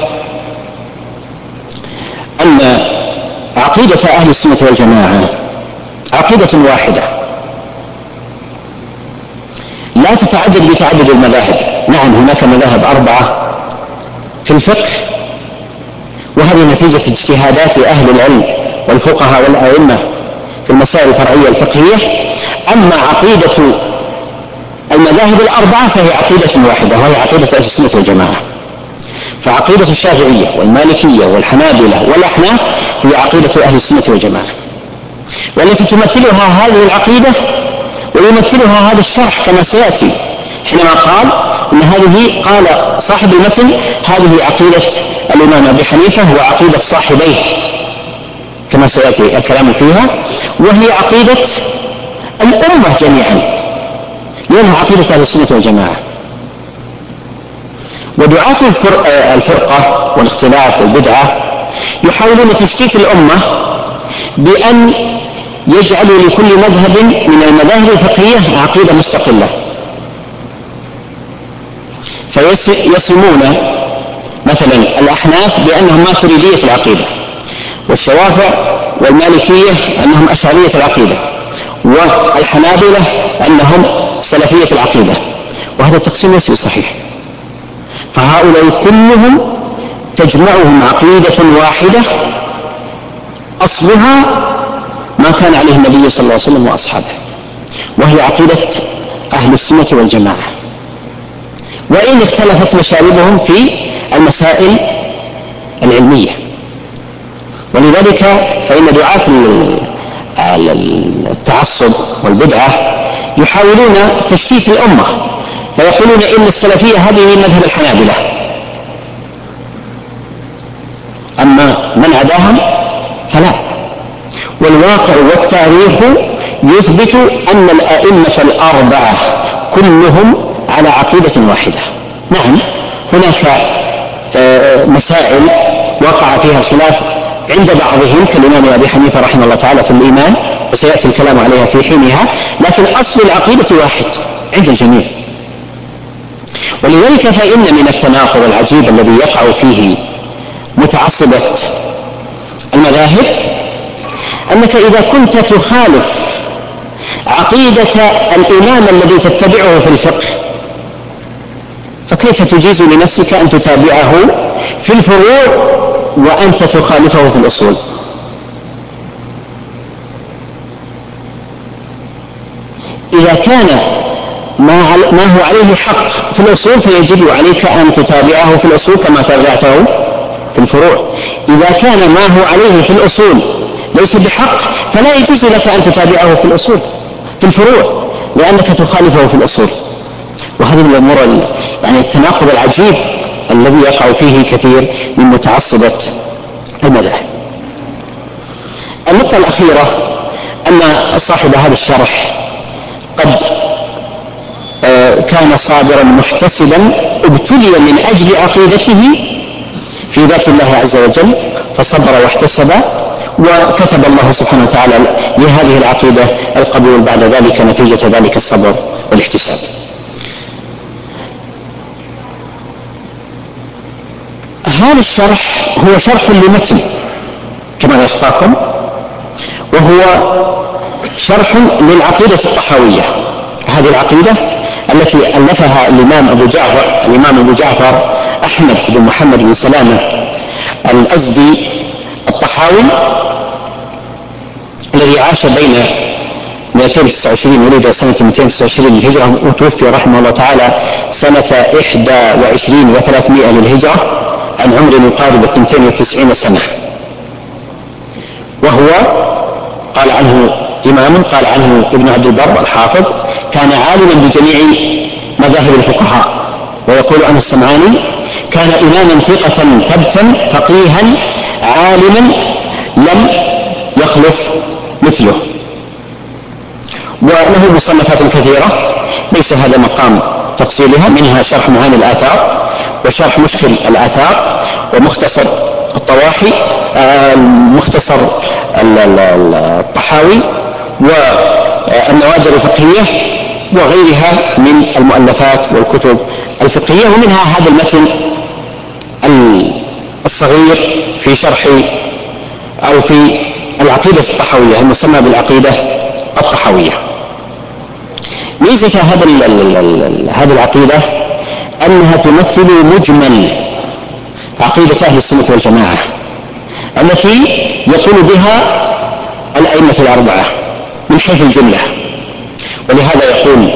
أن عقيدة أهل السنة والجماعة عقيدة واحدة لا تتعدد بتعدد المذاهب. نعم هناك مذاهب أربعة في الفقه، وهذه نتيجة اجتهادات أهل العلم والفقهاء والأئمة في المسائل الفرعية الفقهية، أما عقيدة المذاهب الأربعة فهي عقيدة واحدة، وهي عقيدة أهل السنة والجماعة. فعقيدة الشافعية والمالكية والحنابلة والأحناف هي عقيدة أهل السنة والجماعة، والتي تمثلها هذه العقيدة ويمثلها هذا الشرح كما سيأتي، حينما قال إن هذه قال صاحب المتن هذه عقيدة الإمام أبي حنيفة وعقيدة صاحبيه كما سيأتي الكلام فيها، وهي عقيدة الأمة جميعا، لأنها عقيدة أهل السنة والجماعة. ودعاة الفرقة والاختلاف والبدعة يحاولون تشتيت الأمة بأن يجعلوا لكل مذهب من المذاهب الفقهية عقيدة مستقلة، فيصمون مثلا الأحناف بأنهم ماتريدية العقيدة، والشوافع والمالكية أنهم أشعرية العقيدة، والحنابلة أنهم سلفية العقيدة، وهذا التقسيم ليس صحيح. فهؤلاء كلهم تجمعهم عقيدة واحدة أصلها ما كان عليه النبي صلى الله عليه وسلم وأصحابه، وهي عقيدة أهل السنة والجماعة، وإن اختلفت مشاربهم في المسائل العلمية. ولذلك فإن دعاة التعصب والبدعة يحاولون تشتيت الأمة، فيقولون إن السلفية هذه مذهب الحنابلة، أما من عداهم فلا. والواقع والتاريخ يثبت أن الأئمة الأربعة كلهم على عقيدة واحدة. نعم هناك مسائل وقع فيها الخلاف عند بعضهم كالإمام أبي حنيفة رحمه الله تعالى في الإيمان، وسيأتي الكلام عليها في حينها، لكن أصل العقيدة واحد عند الجميع. ولذلك فإن من التناقض العجيب الذي يقع فيه متعصبة المذاهب أنك إذا كنت تخالف عقيدة الإمام الذي تتبعه في الفقه فكيف تجيز لنفسك أن تتابعه في الفروع وأنت تخالفه في الأصول؟ إذا كان ما هو عليه حق في الأصول فيجب عليك أن تتابعه في الأصول كما تابعته في الفروع. إذا كان ما هو عليه في الأصول ليس بحق فلا يجوز لك أن تتابعه في الأصول في الفروع لأنك تخالفه في الأصول. وهذه من الأمور يعني التناقض العجيب الذي يقع فيه كثير من متعصبة المذاهب. النقطة الأخيرة أن صاحب هذا الشرح قد كان صابرا محتسبا ابتلي من أجل عقيدته في ذات الله عز وجل فصبر واحتسب، وكتب الله سبحانه وتعالى لهذه العقيدة القبول بعد ذلك نتيجة ذلك الصبر والاحتساب. هذا الشرح هو شرح لمتن كما لا يخفاكم، وهو شرح للعقيدة الطحاوية، هذه العقيدة التي ألفها الإمام أبو جعفر الإمام أبو جعفر أحمد بن محمد بن سلامة الأزدي الطحاوي الذي عاش بين مئتين وتسعة وعشرين ولد سنة مئتين وتسعة وعشرين للهجرة وتوفي رحمه الله تعالى سنة إحدى وعشرين وثلاثمائة للهجرة عن عمر يقارب اثنتين وتسعين سنة. وهو قال عنه إمام قال عنه ابن عبد البر الحافظ كان عالما بجميع مذاهب الفقهاء. ويقول عنه السمعاني كان إماما ثقة ثبتا فقيها عالما لم يخلف مثله. وله مصنفات كثيرة ليس هذا مقام تفصيلها، منها شرح معاني الآثار وشرح مشكل الآثار ومختصر الطواحي مختصر الطحاوي والنوادر الفقهية وغيرها من المؤلفات والكتب الفقهية، ومنها هذا المتن الصغير في شرح أو في العقيدة الطحاوية المسمى بالعقيدة الطحاوية. ميزة هذه العقيدة أنها تمثل مجمل عقيدة أهل السنة والجماعة التي يقول بها الأئمة الأربعة من حيث الجملة. ولهذا يقول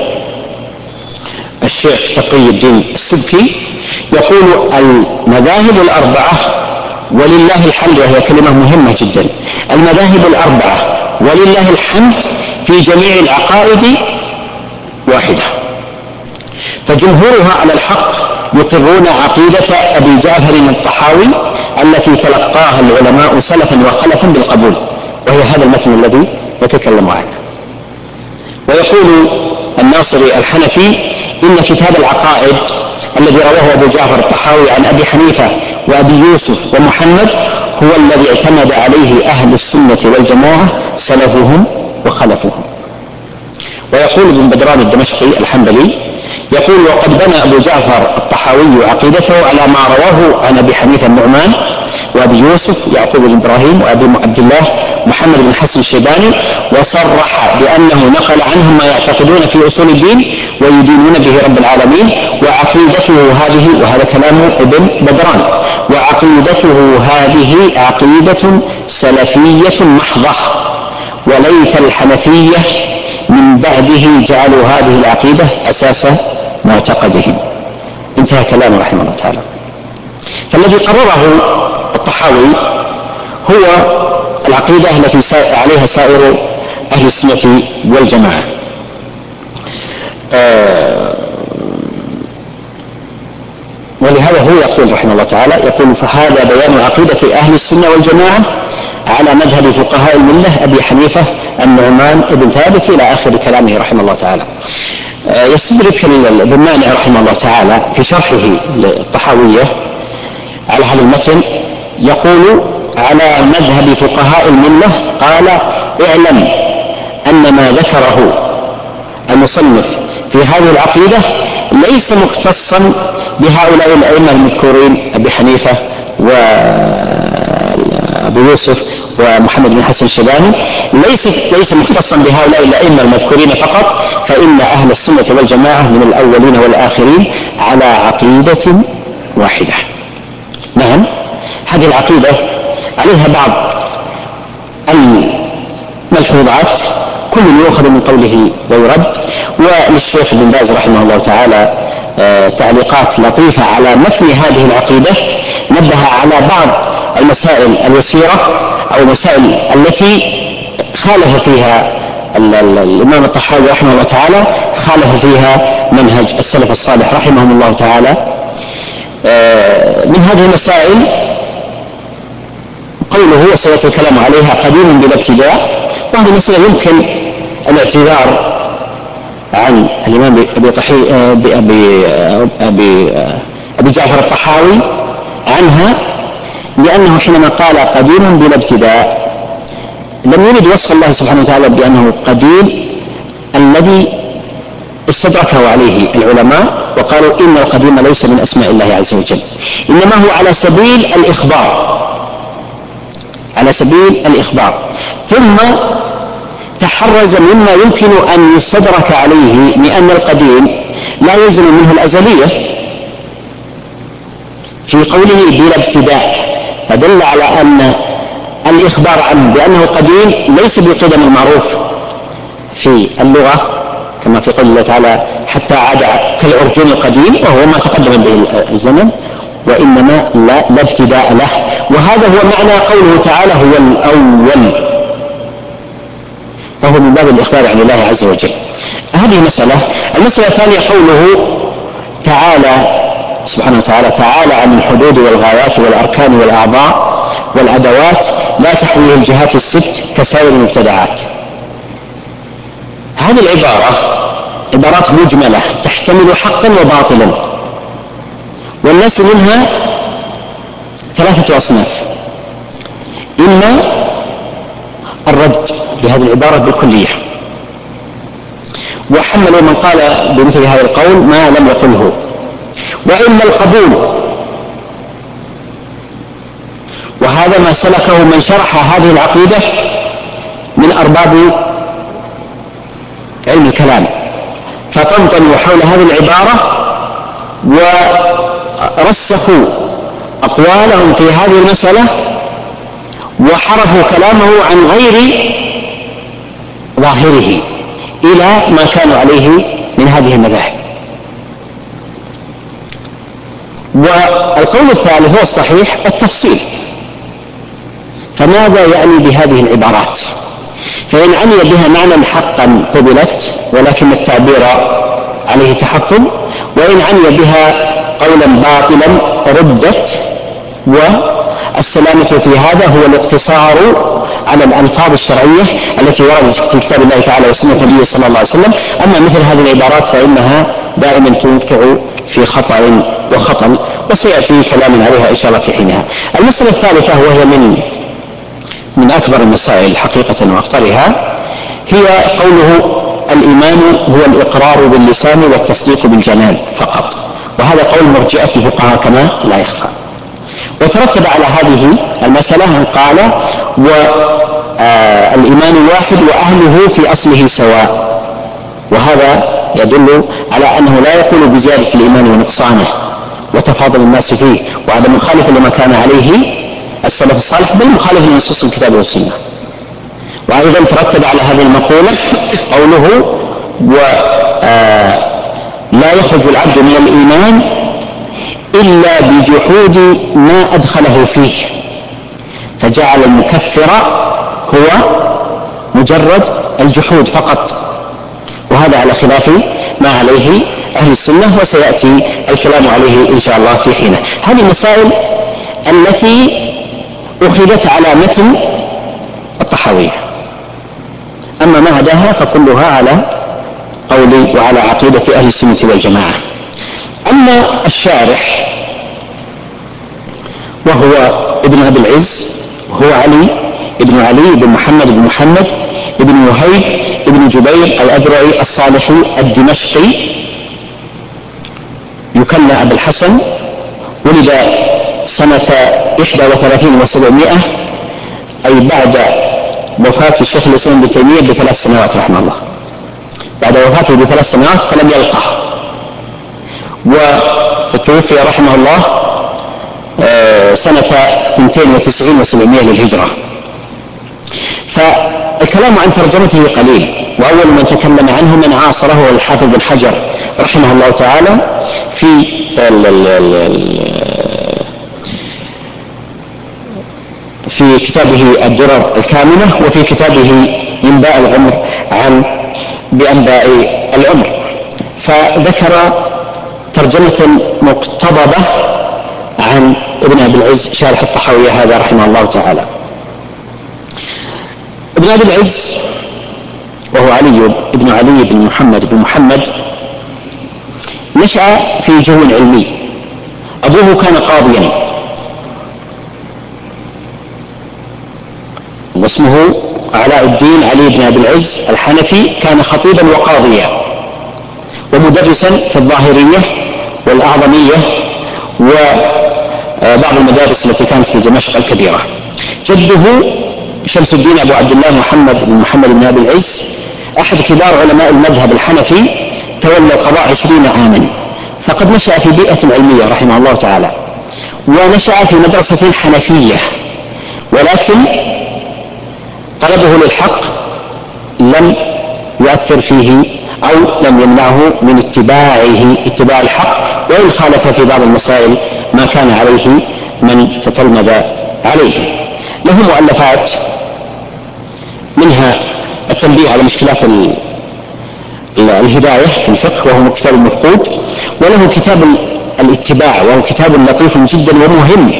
الشيخ تقي الدين السبكي يقول المذاهب الأربعة ولله الحمد، وهي كلمة مهمة جدا، المذاهب الأربعة ولله الحمد في جميع العقائد واحدة، فجمهورها على الحق يقرون عقيدة أبي جعفر الطحاوي التي تلقاها العلماء سلفا وخلفا بالقبول، وهي هذا المتن الذي يتكلم عنه. ويقول الناصري الحنفي إن كتاب العقائد الذي رواه أبو جعفر الطحاوي عن أبي حنيفة وأبي يوسف ومحمد هو الذي اعتمد عليه أهل السنة والجماعة سلفهم وخلفهم. ويقول ابن بدران الدمشقي الحنبلي يقول: وقد بنى أبو جعفر الطحاوي عقيدته على ما رواه عن أبي حنيفة النعمان وأبي يوسف يعقوب بن إبراهيم وأبي عبد الله محمد بن حسن الشيباني، وصرح بأنه نقل عنهم ما يعتقدون في أصول الدين ويدينون به رب العالمين، وعقيدته هذه، وهذا كلام ابن بدران، وعقيدته هذه عقيدة سلفية محضة، وليت الحنفية من بعده جعلوا هذه العقيدة أساس معتقدهم. انتهى كلامه رحمه الله تعالى. فالذي قرره الطحاوي هو العقيدة التي عليها سائر أهل السنة والجماعة. آه ولهذا هو يقول رحمه الله تعالى، يقول: فهذا بيان عقيدة أهل السنة والجماعة على مذهب فقهاء الملة أبي حنيفة النعمان ابن ثابت إلى آخر كلامه رحمه الله تعالى. آه يستدرك ابن مانع رحمه الله تعالى في شرحه للطحاوية على هذا المتن، يقول: على مذهب فقهاء الملة. قال: اعلم أن ما ذكره المصنف في هذه العقيدة ليس مختصا بهؤلاء الأئمة المذكورين أبي حنيفة وأبو يوسف ومحمد بن حسن الشيباني، ليس ليس مختصا بهؤلاء الأئمة المذكورين فقط، فإن أهل السنة والجماعة من الأولين والآخرين على عقيدة واحدة. نعم، هذه العقيدة عليها بعض الملحوظات كل يؤخذ من قوله ويرد. وللشيخ ابن باز رحمه الله تعالى تعليقات لطيفة على متن هذه العقيدة، نبه على بعض المسائل اليسيرة أو المسائل التي خالف فيها الإمام الطحاوي رحمه الله تعالى، خالف فيها منهج السلف الصالح رحمهم الله تعالى. من هذه المسائل قوله وسيأتي الكلام عليها قديم بلا ابتداء، وهذه مسألة يمكن الاعتذار عن الإمام أبي, أبي, أبي, أبي جعفر الطحاوي عنها، لأنه حينما قال قديم بلا ابتداء لم يرد وصف الله سبحانه وتعالى بأنه قديم الذي استدركه عليه العلماء وقالوا إن القديم ليس من أسماء الله عز وجل، إنما هو على سبيل الإخبار على سبيل الإخبار ثم تحرز مما يمكن أن يستدرك عليه، لأن القديم لا يلزم منه الأزلية في قوله بلا ابتداء، فدل على أن الإخبار عنه بأنه قديم ليس بالقدم المعروف في اللغة كما في قول الله تعالى حتى عاد كالعرجون القديم، وهو ما تقدم به الزمن، وإنما لا, لا ابتداء له. وهذا هو معنى قوله تعالى هو الأول، فهو من باب الإخبار عن الله عز وجل. هذه مسألة. المسألة الثانية قوله تعالى سبحانه وتعالى: تعالى عن الحدود والغايات والأركان والأعضاء والأدوات لا تحويه الجهات الست كسائر المبتدعات. هذه العبارة عبارات مجملة تحتمل حقا وباطلا، والناس منها ثلاثة أصناف: إما الرد بهذه العبارة بالكلية، وحملوا من قال بمثل هذا القول ما لم يقله، وإما القبول، وهذا ما سلكه من شرح هذه العقيدة من أرباب علم الكلام، فطنطنوا حول هذه العبارة ورسخوا أقوالهم في هذه المسألة وحرفوا كلامه عن غير ظاهره إلى ما كانوا عليه من هذه المذاهب. والقول الثالث هو الصحيح التفصيل. فماذا يعني بهذه العبارات؟ فإن عني بها معنى حقا قبلت ولكن التعبير عليه تحفظ، وإن عني بها قولا باطلا ردت، السلامة في هذا هو الاقتصار على الألفاظ الشرعية التي وردت في كتاب الله تعالى وسنة النبي صلى الله عليه وسلم. أما مثل هذه العبارات فإنها دائما توقع في خطأ وخطأ، وسيأتي كلام عليها إن شاء الله في حينها. المسألة الثالثة وهي من من أكبر المسائل حقيقة وأخطرها، هي قوله الإيمان هو الإقرار باللسان والتصديق بالجنان فقط، وهذا قول مرجئة الفقهاء كما لا يخفى. وترتب على هذه المسألة أن قال والإيمان واحد وأهله في أصله سواء، وهذا يدل على أنه لا يقول بزيادة الإيمان ونقصانه وتفاضل الناس فيه، وهذا مخالف لما كان عليه السلف الصالح، بل مخالف لنصوص الكتاب والسنة. وأيضا ترتب على هذه المقولة قوله ولا يخرج العبد من الإيمان إلا بجحود ما أدخله فيه، فجعل المكفر هو مجرد الجحود فقط، وهذا على خلاف ما عليه أهل السنة، وسيأتي الكلام عليه إن شاء الله في حينه. هذه المسائل التي أخذت على متن الطحاوية، أما ما عداها فكلها على قول وعلى عقيدة أهل السنة والجماعة. أما الشارح وهو ابن أبي العز هو علي ابن علي بن محمد بن محمد ابن وهيب ابن جبير الأذرعي الصالحي الدمشقي، يكنى أبو الحسن، ولد سنة إحدى وثلاثين وسبعمائة، أي بعد وفاة الشيخ الإسلام ابن تيمية بثلاث سنوات رحمه الله، بعد وفاته بثلاث سنوات فلم يلقه، وتوفي رحمه الله سنة اثنتين وتسعين وسبعمائة للهجرة. فالكلام عن ترجمته قليل، وأول من تكلم عنه من عاصره هو الحافظ بن حجر رحمه الله تعالى في ال ال ال في كتابه الدرر الكامنة، وفي كتابه إنباء العمر عن بأنباء العمر، فذكر ترجمة مقتضبة عن ابن أبي العز شارح الطحاوية هذا رحمه الله تعالى. ابن أبي العز وهو علي ابن علي بن محمد بن محمد نشأ في جو علمي، أبوه كان قاضيا واسمه علاء الدين علي بن أبي العز الحنفي، كان خطيبا وقاضيا ومدرسا في الظاهرية والأعظمية وبعض المدارس التي كانت في دمشق الكبيرة. جده شمس الدين أبو عبد الله محمد بن محمد بن أبي العز أحد كبار علماء المذهب الحنفي، تولى القضاء عشرين عاما، فقد نشأ في بيئة علمية رحمه الله تعالى، ونشأ في مدرسة حنفية، ولكن طلبه للحق لم يؤثر فيه أو لم يمنعه من اتباعه اتباع الحق، وإن خالف في بعض المسائل ما كان عليه من تتلمذ عليه. له مؤلفات منها التنبيه على مشكلات الهداية في الفقه وهو كتاب المفقود، وله كتاب الاتباع وهو كتاب لطيف جدا ومهم،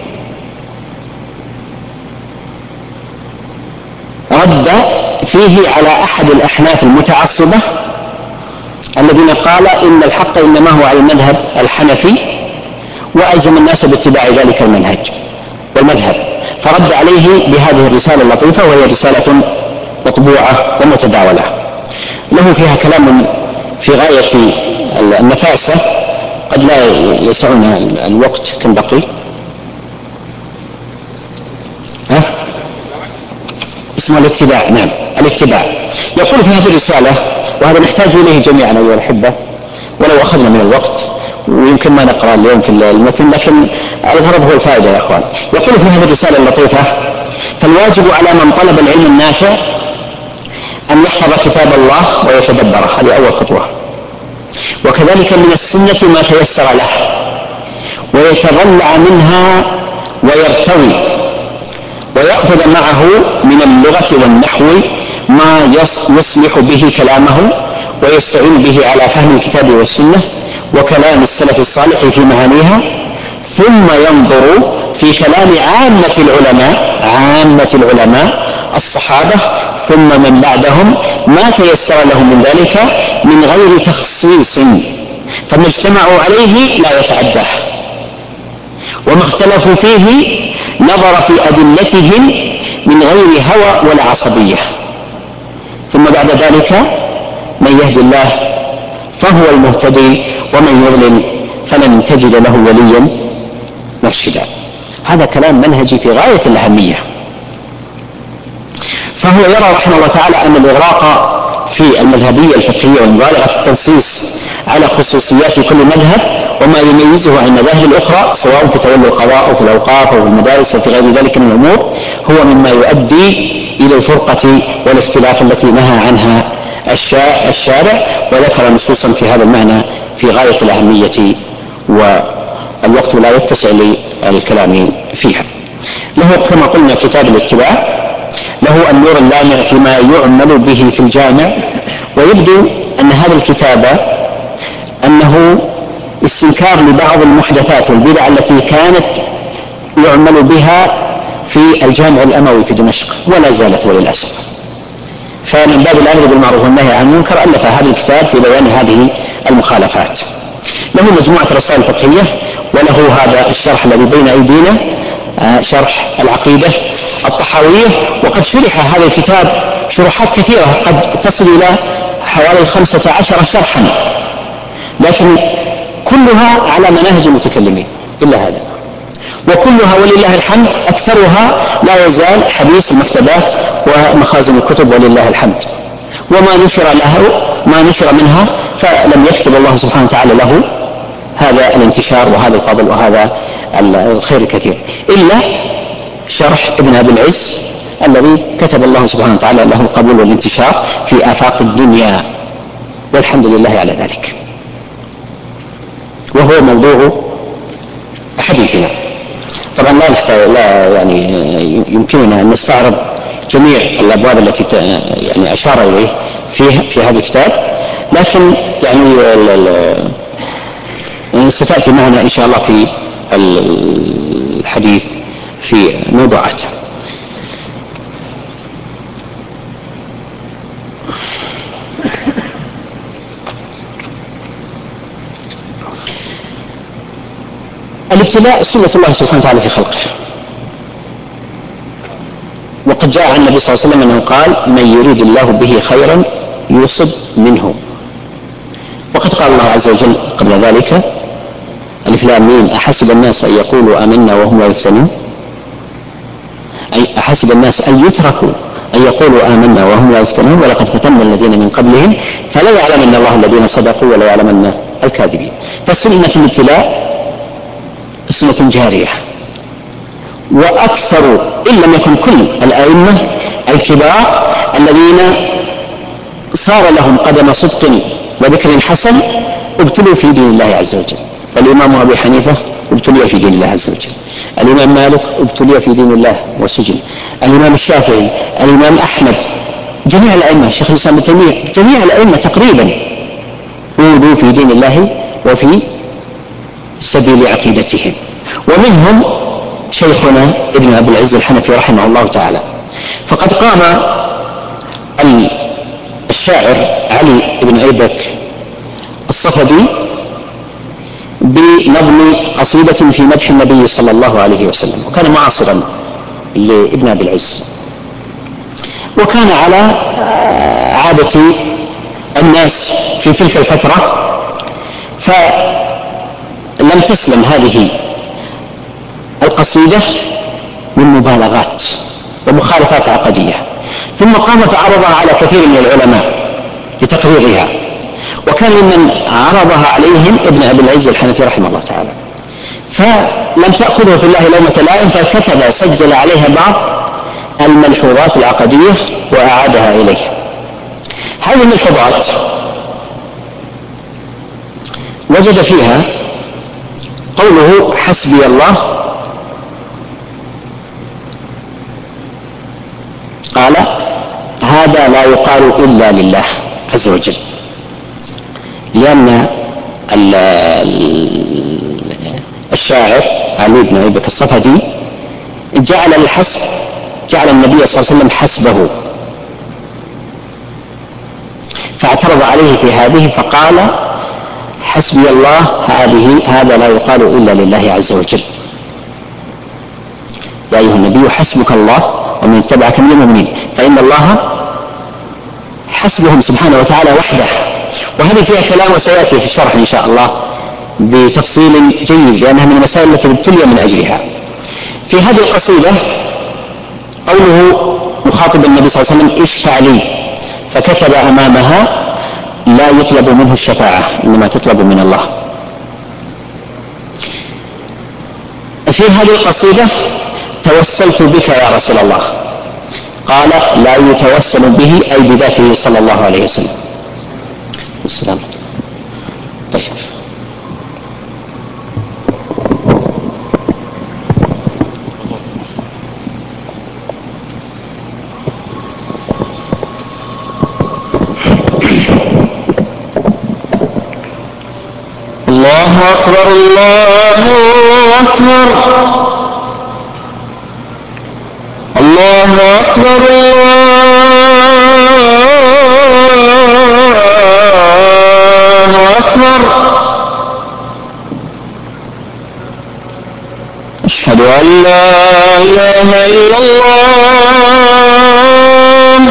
رد فيه على أحد الأحناف المتعصبة الذين قال إن الحق إنما هو على المذهب الحنفي، وألزم الناس باتباع ذلك المنهج والمذهب، فرد عليه بهذه الرسالة اللطيفة، وهي رسالة مطبوعة ومتداولة. له فيها كلام في غاية النفاسة، قد لا يسعنا الوقت، كم بقي؟ ها؟ اسمه الاتباع، نعم الاتباع. يقول في هذه الرسالة، وهذا نحتاج إليه جميعا أيها الأحبة ولو أخذنا من الوقت، ويمكن ما نقرأ اليوم في المتن، لكن الغرض هو الفائدة يا أخوان. يقول في هذه الرسالة اللطيفة: فالواجب على من طلب العلم النافع أن يحفظ كتاب الله ويتدبره، هذه أول خطوة، وكذلك من السنة ما تيسر له، ويتضلع منها ويرتوي، ويأخذ معه من اللغة والنحو ما يصلح به كلامه، ويستعين به على فهم الكتاب والسنة وكلام السلف الصالح في معانيها، ثم ينظر في كلام عامة العلماء عامة العلماء الصحابة ثم من بعدهم ما تيسر لهم من ذلك من غير تخصيص، فما اجتمعوا عليه لا يتعداه، وما اختلفوا فيه نظر في أدلتهم من غير هوى ولا عصبية. ثم بعد ذلك من يهدي الله فهو المهتدي ومن يضلل فلن تجد له وليا مرشدا. هذا كلام منهجي في غاية الأهمية. فهو يرى رحمه الله تعالى أن الإغراق في المذهبية الفقهية والمبالغة في التنصيص على خصوصيات كل مذهب وما يميزه عن المذاهب الأخرى سواء في تولي القضاء أو في الأوقاف أو في المدارس أو في غير ذلك من الأمور هو مما يؤدي إلى الفرقة والاختلاف التي نهى عنها الشارع، وذكر نصوصا في هذا المعنى في غاية الأهمية والوقت لا يتسع للكلام فيها. له كما قلنا كتاب الاتباع، له النور اللامع فيما يعمل به في الجامع. ويبدو أن هذا الكتاب أنه استنكار لبعض المحدثات والبدع التي كانت يعمل بها في الجامع الأموي في دمشق ولا زالت وللأسف، فمن باب الأمر بالمعروف والنهي عن المنكر ألف هذا الكتاب في بيان هذه المخالفات. له مجموعة رسائل فقهية، وله هذا الشرح الذي بين أيدينا شرح العقيدة الطحاوية، وقد شرح هذا الكتاب شروحات كثيرة قد تصل إلى حوالي خمسة عشر شرحا، لكن كلها على مناهج المتكلمين إلا هذا، وكلها ولله الحمد أكثرها لا يزال حديث المكتبات ومخازن الكتب ولله الحمد، وما نشر له ما نشر منها فلم يكتب الله سبحانه وتعالى له هذا الانتشار وهذا الفضل وهذا الخير الكثير، إلا شرح ابن أبي العز الذي كتب الله سبحانه وتعالى له القبول والانتشار في آفاق الدنيا، والحمد لله على ذلك، وهو موضوع حديثنا. طبعا لا نحتاج لا يعني يمكننا أن نستعرض جميع الأبواب التي يعني أشار إليه فيها في هذا الكتاب، لكن يعني ستأتي معنا إن شاء الله في الحديث في موضوعاته. الابتلاء سنة الله سبحانه وتعالى في خلقه، وقد جاء عن النبي صلى الله عليه وسلم أنه قال من يريد الله به خيرا يصب منه، وقد قال الله عز وجل قبل ذلك ألف لام ميم أحسب الناس أن يقولوا آمنا وهم لا يفتنون، أي أحسب الناس أن يتركوا أن يقولوا آمنا وهم لا يفتنون ولقد فتنا الذين من قبلهم فلا يعلمن الله الذين صدقوا ولا يعلمن الكاذبين. فسنة الابتلاء سنة جارية، وأكثر إن لم يكن كل الأئمة الكبار الذين صار لهم قدم صدق وذكر حسن ابتلوا في دين الله عز وجل. فالإمام أبي حنيفة ابتلي في دين الله عز وجل، الإمام مالك ابتلي في دين الله وسجن، الإمام الشافعي، الإمام أحمد، جميع الأئمة، شيخ الإسلام ابن تيمية، جميع الأئمة تقريبا أوذوا في دين الله وفي سبيل عقيدتهم. ومنهم شيخنا ابن أبي العز الحنفي رحمه الله تعالى، فقد قام الشاعر علي بن أيبك الصفدي بنظم قصيدة في مدح النبي صلى الله عليه وسلم، وكان معاصرا لابن أبي العز، وكان على عادة الناس في تلك الفترة، فلم تسلم هذه القصيدة من مبالغات ومخالفات عقدية، ثم قام فعرضها على كثير من العلماء لتقريرها، وكان ممن عرضها عليهم ابن أبي العز الحنفي رحمه الله تعالى، فلم تأخذه في الله لومة لائم، فكتب سجل عليها بعض الملحوظات العقدية وأعادها إليه. هذه الملحوظات وجد فيها قوله حسبي الله، قال هذا لا يقال إلا لله عز وجل، لأن الشاعر علي بن أبي بكر الصفدي جعل الحسب جعل النبي صلى الله عليه وسلم حسبه، فاعترض عليه في هذه فقال حسبي الله، هذه هذا لا يقال إلا لله عز وجل. يا أيها النبي حسبك الله ومن اتبعك من المؤمنين، فإن الله حسبهم سبحانه وتعالى وحده. وهذه فيها كلام وسيأتي في الشرح إن شاء الله بتفصيل جيد، لأنها من المسائل التي ابتلي من أجلها. في هذه القصيدة قوله مخاطب النبي صلى الله عليه وسلم اشفع لي، فكتب أمامها لا يطلب منه الشفاعة إنما تطلب من الله. في هذه القصيدة توسلت بك يا رسول الله، قال لا يتوسل به أي بذاته صلى الله عليه وسلم. السلام. طيب. الله أكبر الله أكبر الله أكبر الله أكبر. أشهد أن لا إله إلا الله،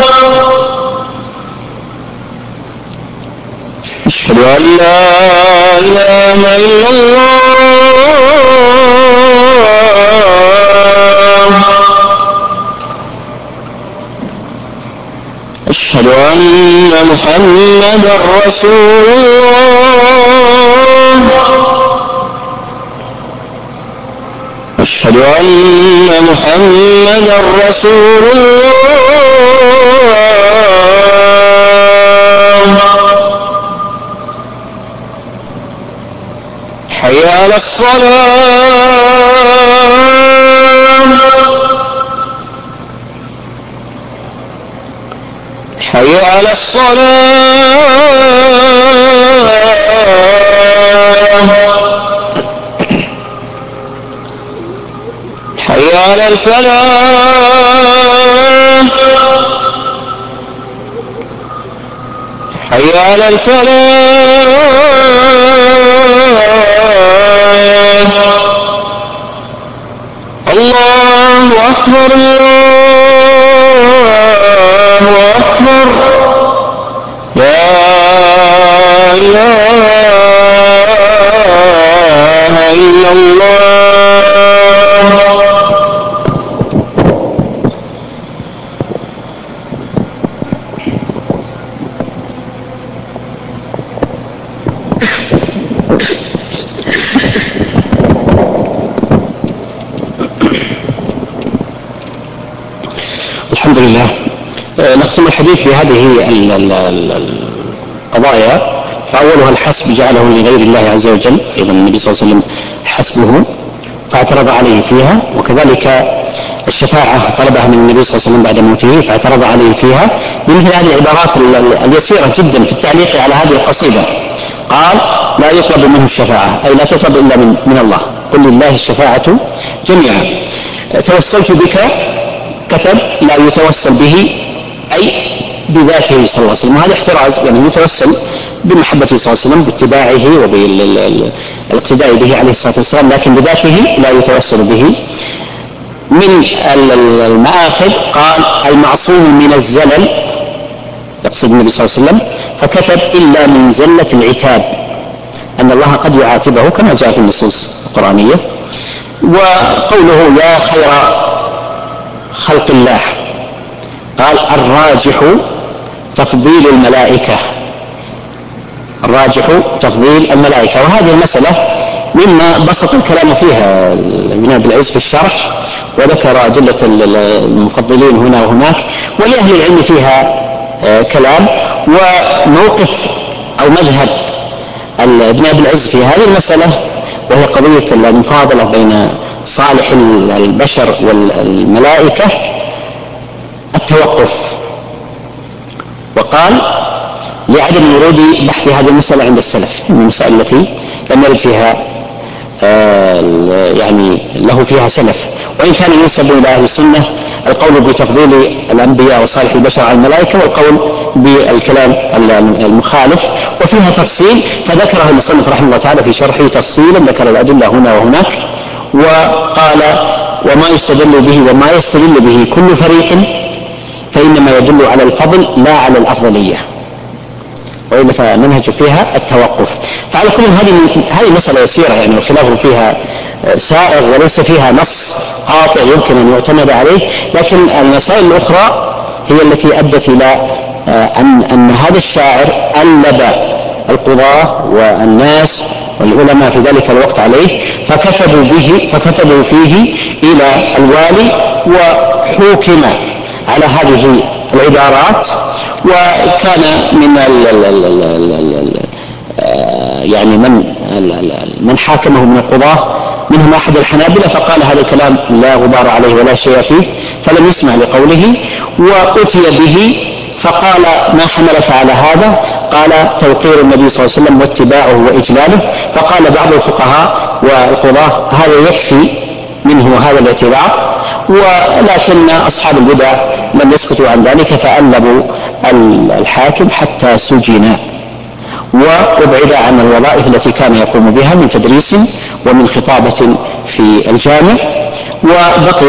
أشهد أن لا إله إلا الله، أشهد أن محمدا رسول الله، أشهد أن محمدا رسول الله. حي على الصلاة، حي على الصلاة، حي على الفلاح، حي على الفلاح. الله أكبر الله أكبر، لا إله إلا الله. الحمد لله. نختم الحديث بهذه القضايا. فأولها الحسب جعله لغير الله عز وجل، إذن النبي صلى الله عليه وسلم حسبه فاعترض عليه فيها. وكذلك الشفاعة طلبها من النبي صلى الله عليه وسلم بعد موته فاعترض عليه فيها، بمثل هذه العبارات اليسيرة جدا في التعليق على هذه القصيدة. قال لا يطلب منه الشفاعة أي لا تطلب إلا من, من الله، قل لله الشفاعة جميعا. توسلت بك كتب لا يتوسل به أي بذاته صلى الله عليه وسلم، وهذا احتراز، يعني يتوسل بمحبته صلى الله عليه وسلم باتباعه وبالاقتداء به عليه الصلاة والسلام، لكن بذاته لا يتوسل به. من المآخذ قال المعصوم من الزلل، يقصد النبي صلى الله عليه وسلم، فكتب إلا من زلة العتاب، أن الله قد يعاتبه كما جاء في النصوص القرآنية. وقوله يا خير خلق الله، قال الراجح تفضيل الملائكة، الراجح تفضيل الملائكة. وهذه المسألة مما بسط الكلام فيها ابن أبي العز في الشرح، وذكر أدلة المفضلين هنا وهناك، ولأهل العلم فيها كلام. وموقف أو مذهب ابن أبي العز في هذه المسألة، وهي قضية المفاضلة بين صالح البشر والملائكة، التوقف. وقال لعدم ورود بحث هذه المسألة عند السلف، من المسائل التي لم يرد فيها يعني له فيها سلف، وإن كان ينسب إلى أهل السنة القول بتفضيل الأنبياء وصالح البشر على الملائكة، والقول بالكلام المخالف، وفيها تفصيل فذكره المصنف رحمه الله تعالى في شرحه تفصيلا، ذكر الأدلة هنا وهناك، وقال: وما يستدل به وما يستدل به كل فريق فإنما يدل على الفضل لا على الأفضلية، وإلا فمنهج فيها التوقف. فعلى كل هذه هذه مسألة يسيرة يعني، الخلاف فيها سائغ وليس فيها نص قاطع يمكن أن يعتمد عليه، لكن المسائل الأخرى هي التي أدت إلى أن, أن هذا الشاعر ألب القضاة والناس والعلماء في ذلك الوقت عليه، فكتبوا به فكتبوا فيه إلى الوالي وحوكم على هذه العبارات. وكان من ال ال ال ال ال يعني من من حاكمه من القضاة منهم أحد الحنابلة، فقال: هذا الكلام لا غبار عليه ولا شيء فيه، فلم يسمع لقوله. وأتي به فقال: ما حملك على هذا؟ قال: توقير النبي صلى الله عليه وسلم واتباعه وإجلاله. فقال بعض الفقهاء والقضاة: هذا يكفي منه هذا الاعتذار، ولكن أصحاب البدع لم يسكتوا عن ذلك، فألبوا الحاكم حتى سجن وأبعد عن الوظائف التي كان يقوم بها من تدريس ومن خطابة في الجامع، وبقي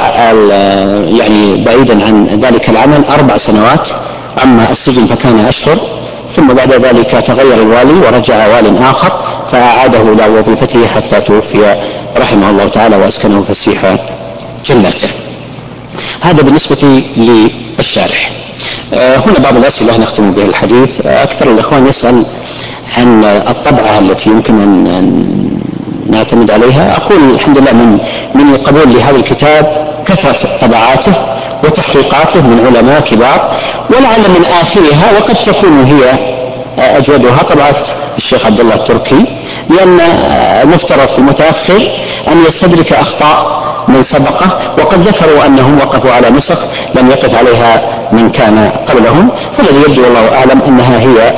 يعني بعيدا عن ذلك العمل أربع سنوات. أما السجن فكان أشهر، ثم بعد ذلك تغير الوالي ورجع وال آخر فأعاده إلى وظيفته حتى توفي رحمه الله تعالى وأسكنه فسيح جنته. هذا بالنسبة للشارح. هنا بعض الأسئلة نختم بها الحديث. أكثر الإخوان يسأل عن الطبعة التي يمكن أن نعتمد عليها. أقول الحمد لله من من القبول لهذا الكتاب كثرة طبعاته وتحقيقاته من علماء كبار، ولعل من آخرها وقد تكون هي أجودها طبعة الشيخ عبد الله التركي، لأن المفترض في المتأخر أن يستدرك أخطاء من سبقه، وقد ذكروا أنهم وقفوا على نسخ لم يقف عليها من كان قبلهم، فالذي يبدو والله أعلم أنها هي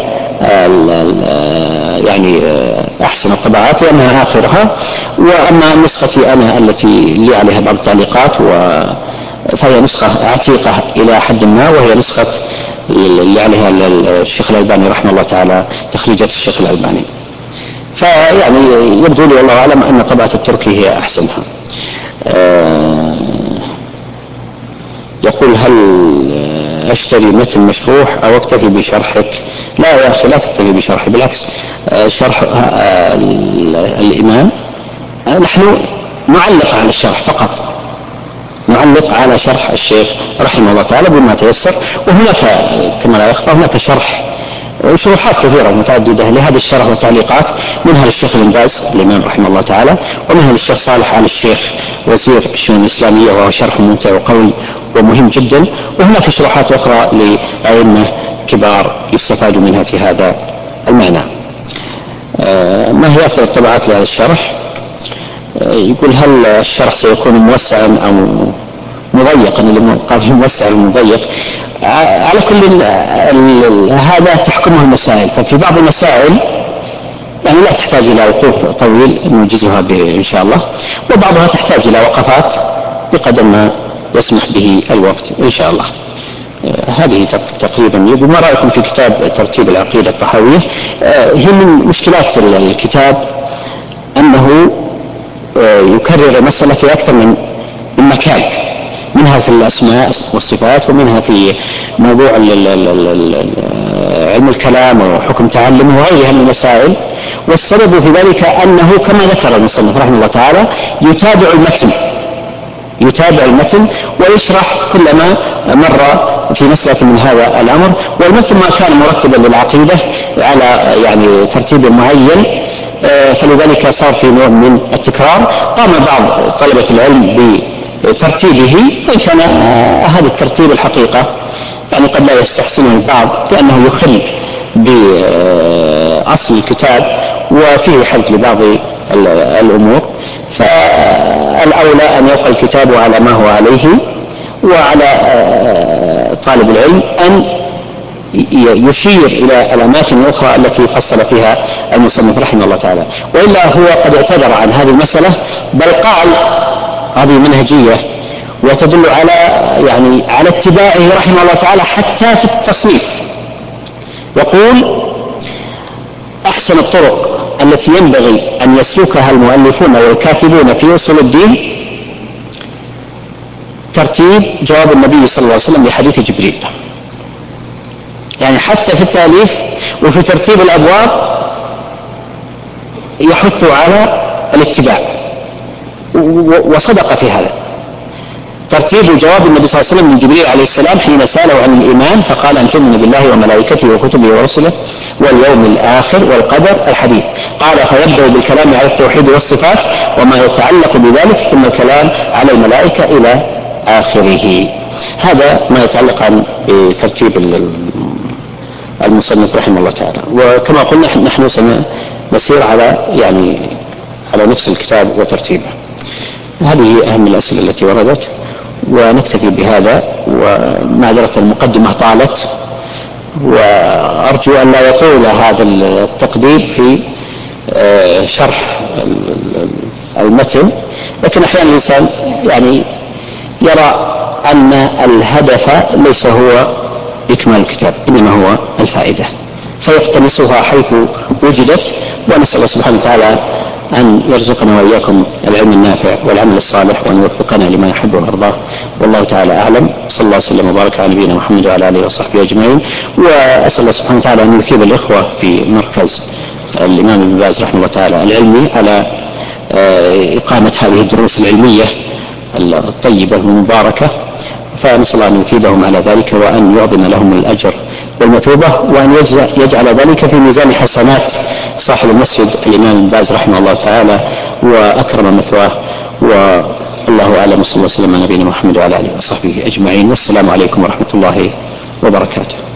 يعني أحسن الطبعات لأنها آخرها. وأما نسختي أنا التي لي عليها بعض التعليقات فهي نسخة عتيقة إلى حد ما، وهي نسخة اللي عليها الشيخ الألباني رحمه الله تعالى، تخريجة الشيخ الألباني. فيعني يبدو لي والله أعلم أن طبعة التركي هي أحسنها. آه يقول: هل أشتري متن مشروح أو أكتفي بشرحك؟ لا يا أخي، لا تكتفي بشرحي، بالعكس شرح الإمام نحن نعلق على الشرح فقط، نعلق على شرح الشيخ رحمه الله تعالى بما تيسر. وهناك كما لا يخفى هناك شرح وشروحات كثيرة متعددة لهذا الشرح والتعليقات، منها للشيخ بن باز الإمام رحمه الله تعالى، ومنها للشيخ صالح آل الشيخ وزير الشؤون الإسلامية، وهو شرح ممتع وقوي ومهم جدا. وهناك شروحات أخرى لأئمة كبار يستفاد منها في هذا المعنى. ما هي أفضل الطبعات لهذا الشرح؟ يقول: هل الشرح سيكون موسعا أو مضيقا؟ اللي قال موسع ومضيق على كل هذا تحكمه المسائل، ففي بعض المسائل يعني لا تحتاج إلى وقوف طويل ننجزها إن شاء الله، وبعضها تحتاج إلى وقفات بقدر ما يسمح به الوقت إن شاء الله. هذه تقريبا. يقول: ما رأيكم في كتاب ترتيب العقيدة الطحاوية؟ هي من مشكلات الكتاب أنه يكرر مسألة في أكثر من مكان، منها في الأسماء والصفات، ومنها في موضوع علم الكلام وحكم تعلمه وغيرها من المسائل. والسبب في ذلك أنه كما ذكر المصنف رحمه الله تعالى يتابع المتن يتابع المتن ويشرح كلما مر في مسألة من هذا الأمر، والمتن ما كان مرتبا للعقيدة على يعني ترتيب معين، فلذلك صار في نوع من التكرار. قام بعض طلبة العلم بترتيبه، وإن كان هذا الترتيب الحقيقة يعني قد لا يستحسنه البعض لأنه يخل بأصل الكتاب وفيه حذف لبعض الأمور، فالأولى أن يبقى الكتاب على ما هو عليه، وعلى طالب العلم أن يشير إلى الأماكن الأخرى التي فصل فيها المصنف رحمه الله تعالى. وإلا هو قد اعتذر عن هذه المسألة، بل قال هذه منهجية وتدل على يعني على اتباعه رحمه الله تعالى حتى في التصنيف. يقول: أحسن الطرق التي ينبغي أن يسلكها المؤلفون والكاتبون في أصول الدين ترتيب جواب النبي صلى الله عليه وسلم لحديث جبريل، يعني حتى في التأليف وفي ترتيب الأبواب يحث على الاتباع، وصدق في هذا. ترتيب جواب النبي صلى الله عليه وسلم لجبريل عليه السلام حين سأله عن الإيمان فقال: أن تؤمن بالله وملائكته وكتبه ورسله واليوم الآخر والقدر الحديث. قال: فيبدأ بالكلام على التوحيد والصفات وما يتعلق بذلك، ثم الكلام على الملائكة إلى آخره. هذا ما يتعلق عن بترتيب المصنف رحمه الله تعالى. وكما قلنا نحن سنسير على يعني على نفس الكتاب وترتيبه. هذه أهم الأسئلة التي وردت، ونكتفي بهذا، ومعذرة المقدمة طالت، وأرجو أن لا يطول هذا التقديم في شرح المتن، لكن أحيانا الإنسان يعني يرى أن الهدف ليس هو إكمال الكتاب، إنما هو الفائدة، فيقتنصها حيث وجدت. ونسأل الله سبحانه وتعالى أن يرزقنا وإياكم العلم النافع والعمل الصالح، وأن يوفقنا لما يحب ويرضاه، والله تعالى أعلم. صلى الله وسلم وبارك على نبينا محمد وعلى آله وصحبه أجمعين. وأسأل الله سبحانه وتعالى أن يثيب الإخوة في مركز الإمام ابن باز رحمه الله تعالى العلمي على إقامة هذه الدروس العلمية الطيبة المباركة، فنسأل الله أن يثيبهم على ذلك، وأن يعظم لهم الأجر والمثوبة، وأن يجعل ذلك في ميزان حسنات صاحب المسجد الإمام ابن باز رحمه الله تعالى وأكرم مثواه. والله أعلم، صلى الله وسلم على نبينا محمد وعلى آله وصحبه أجمعين، والسلام عليكم ورحمة الله وبركاته.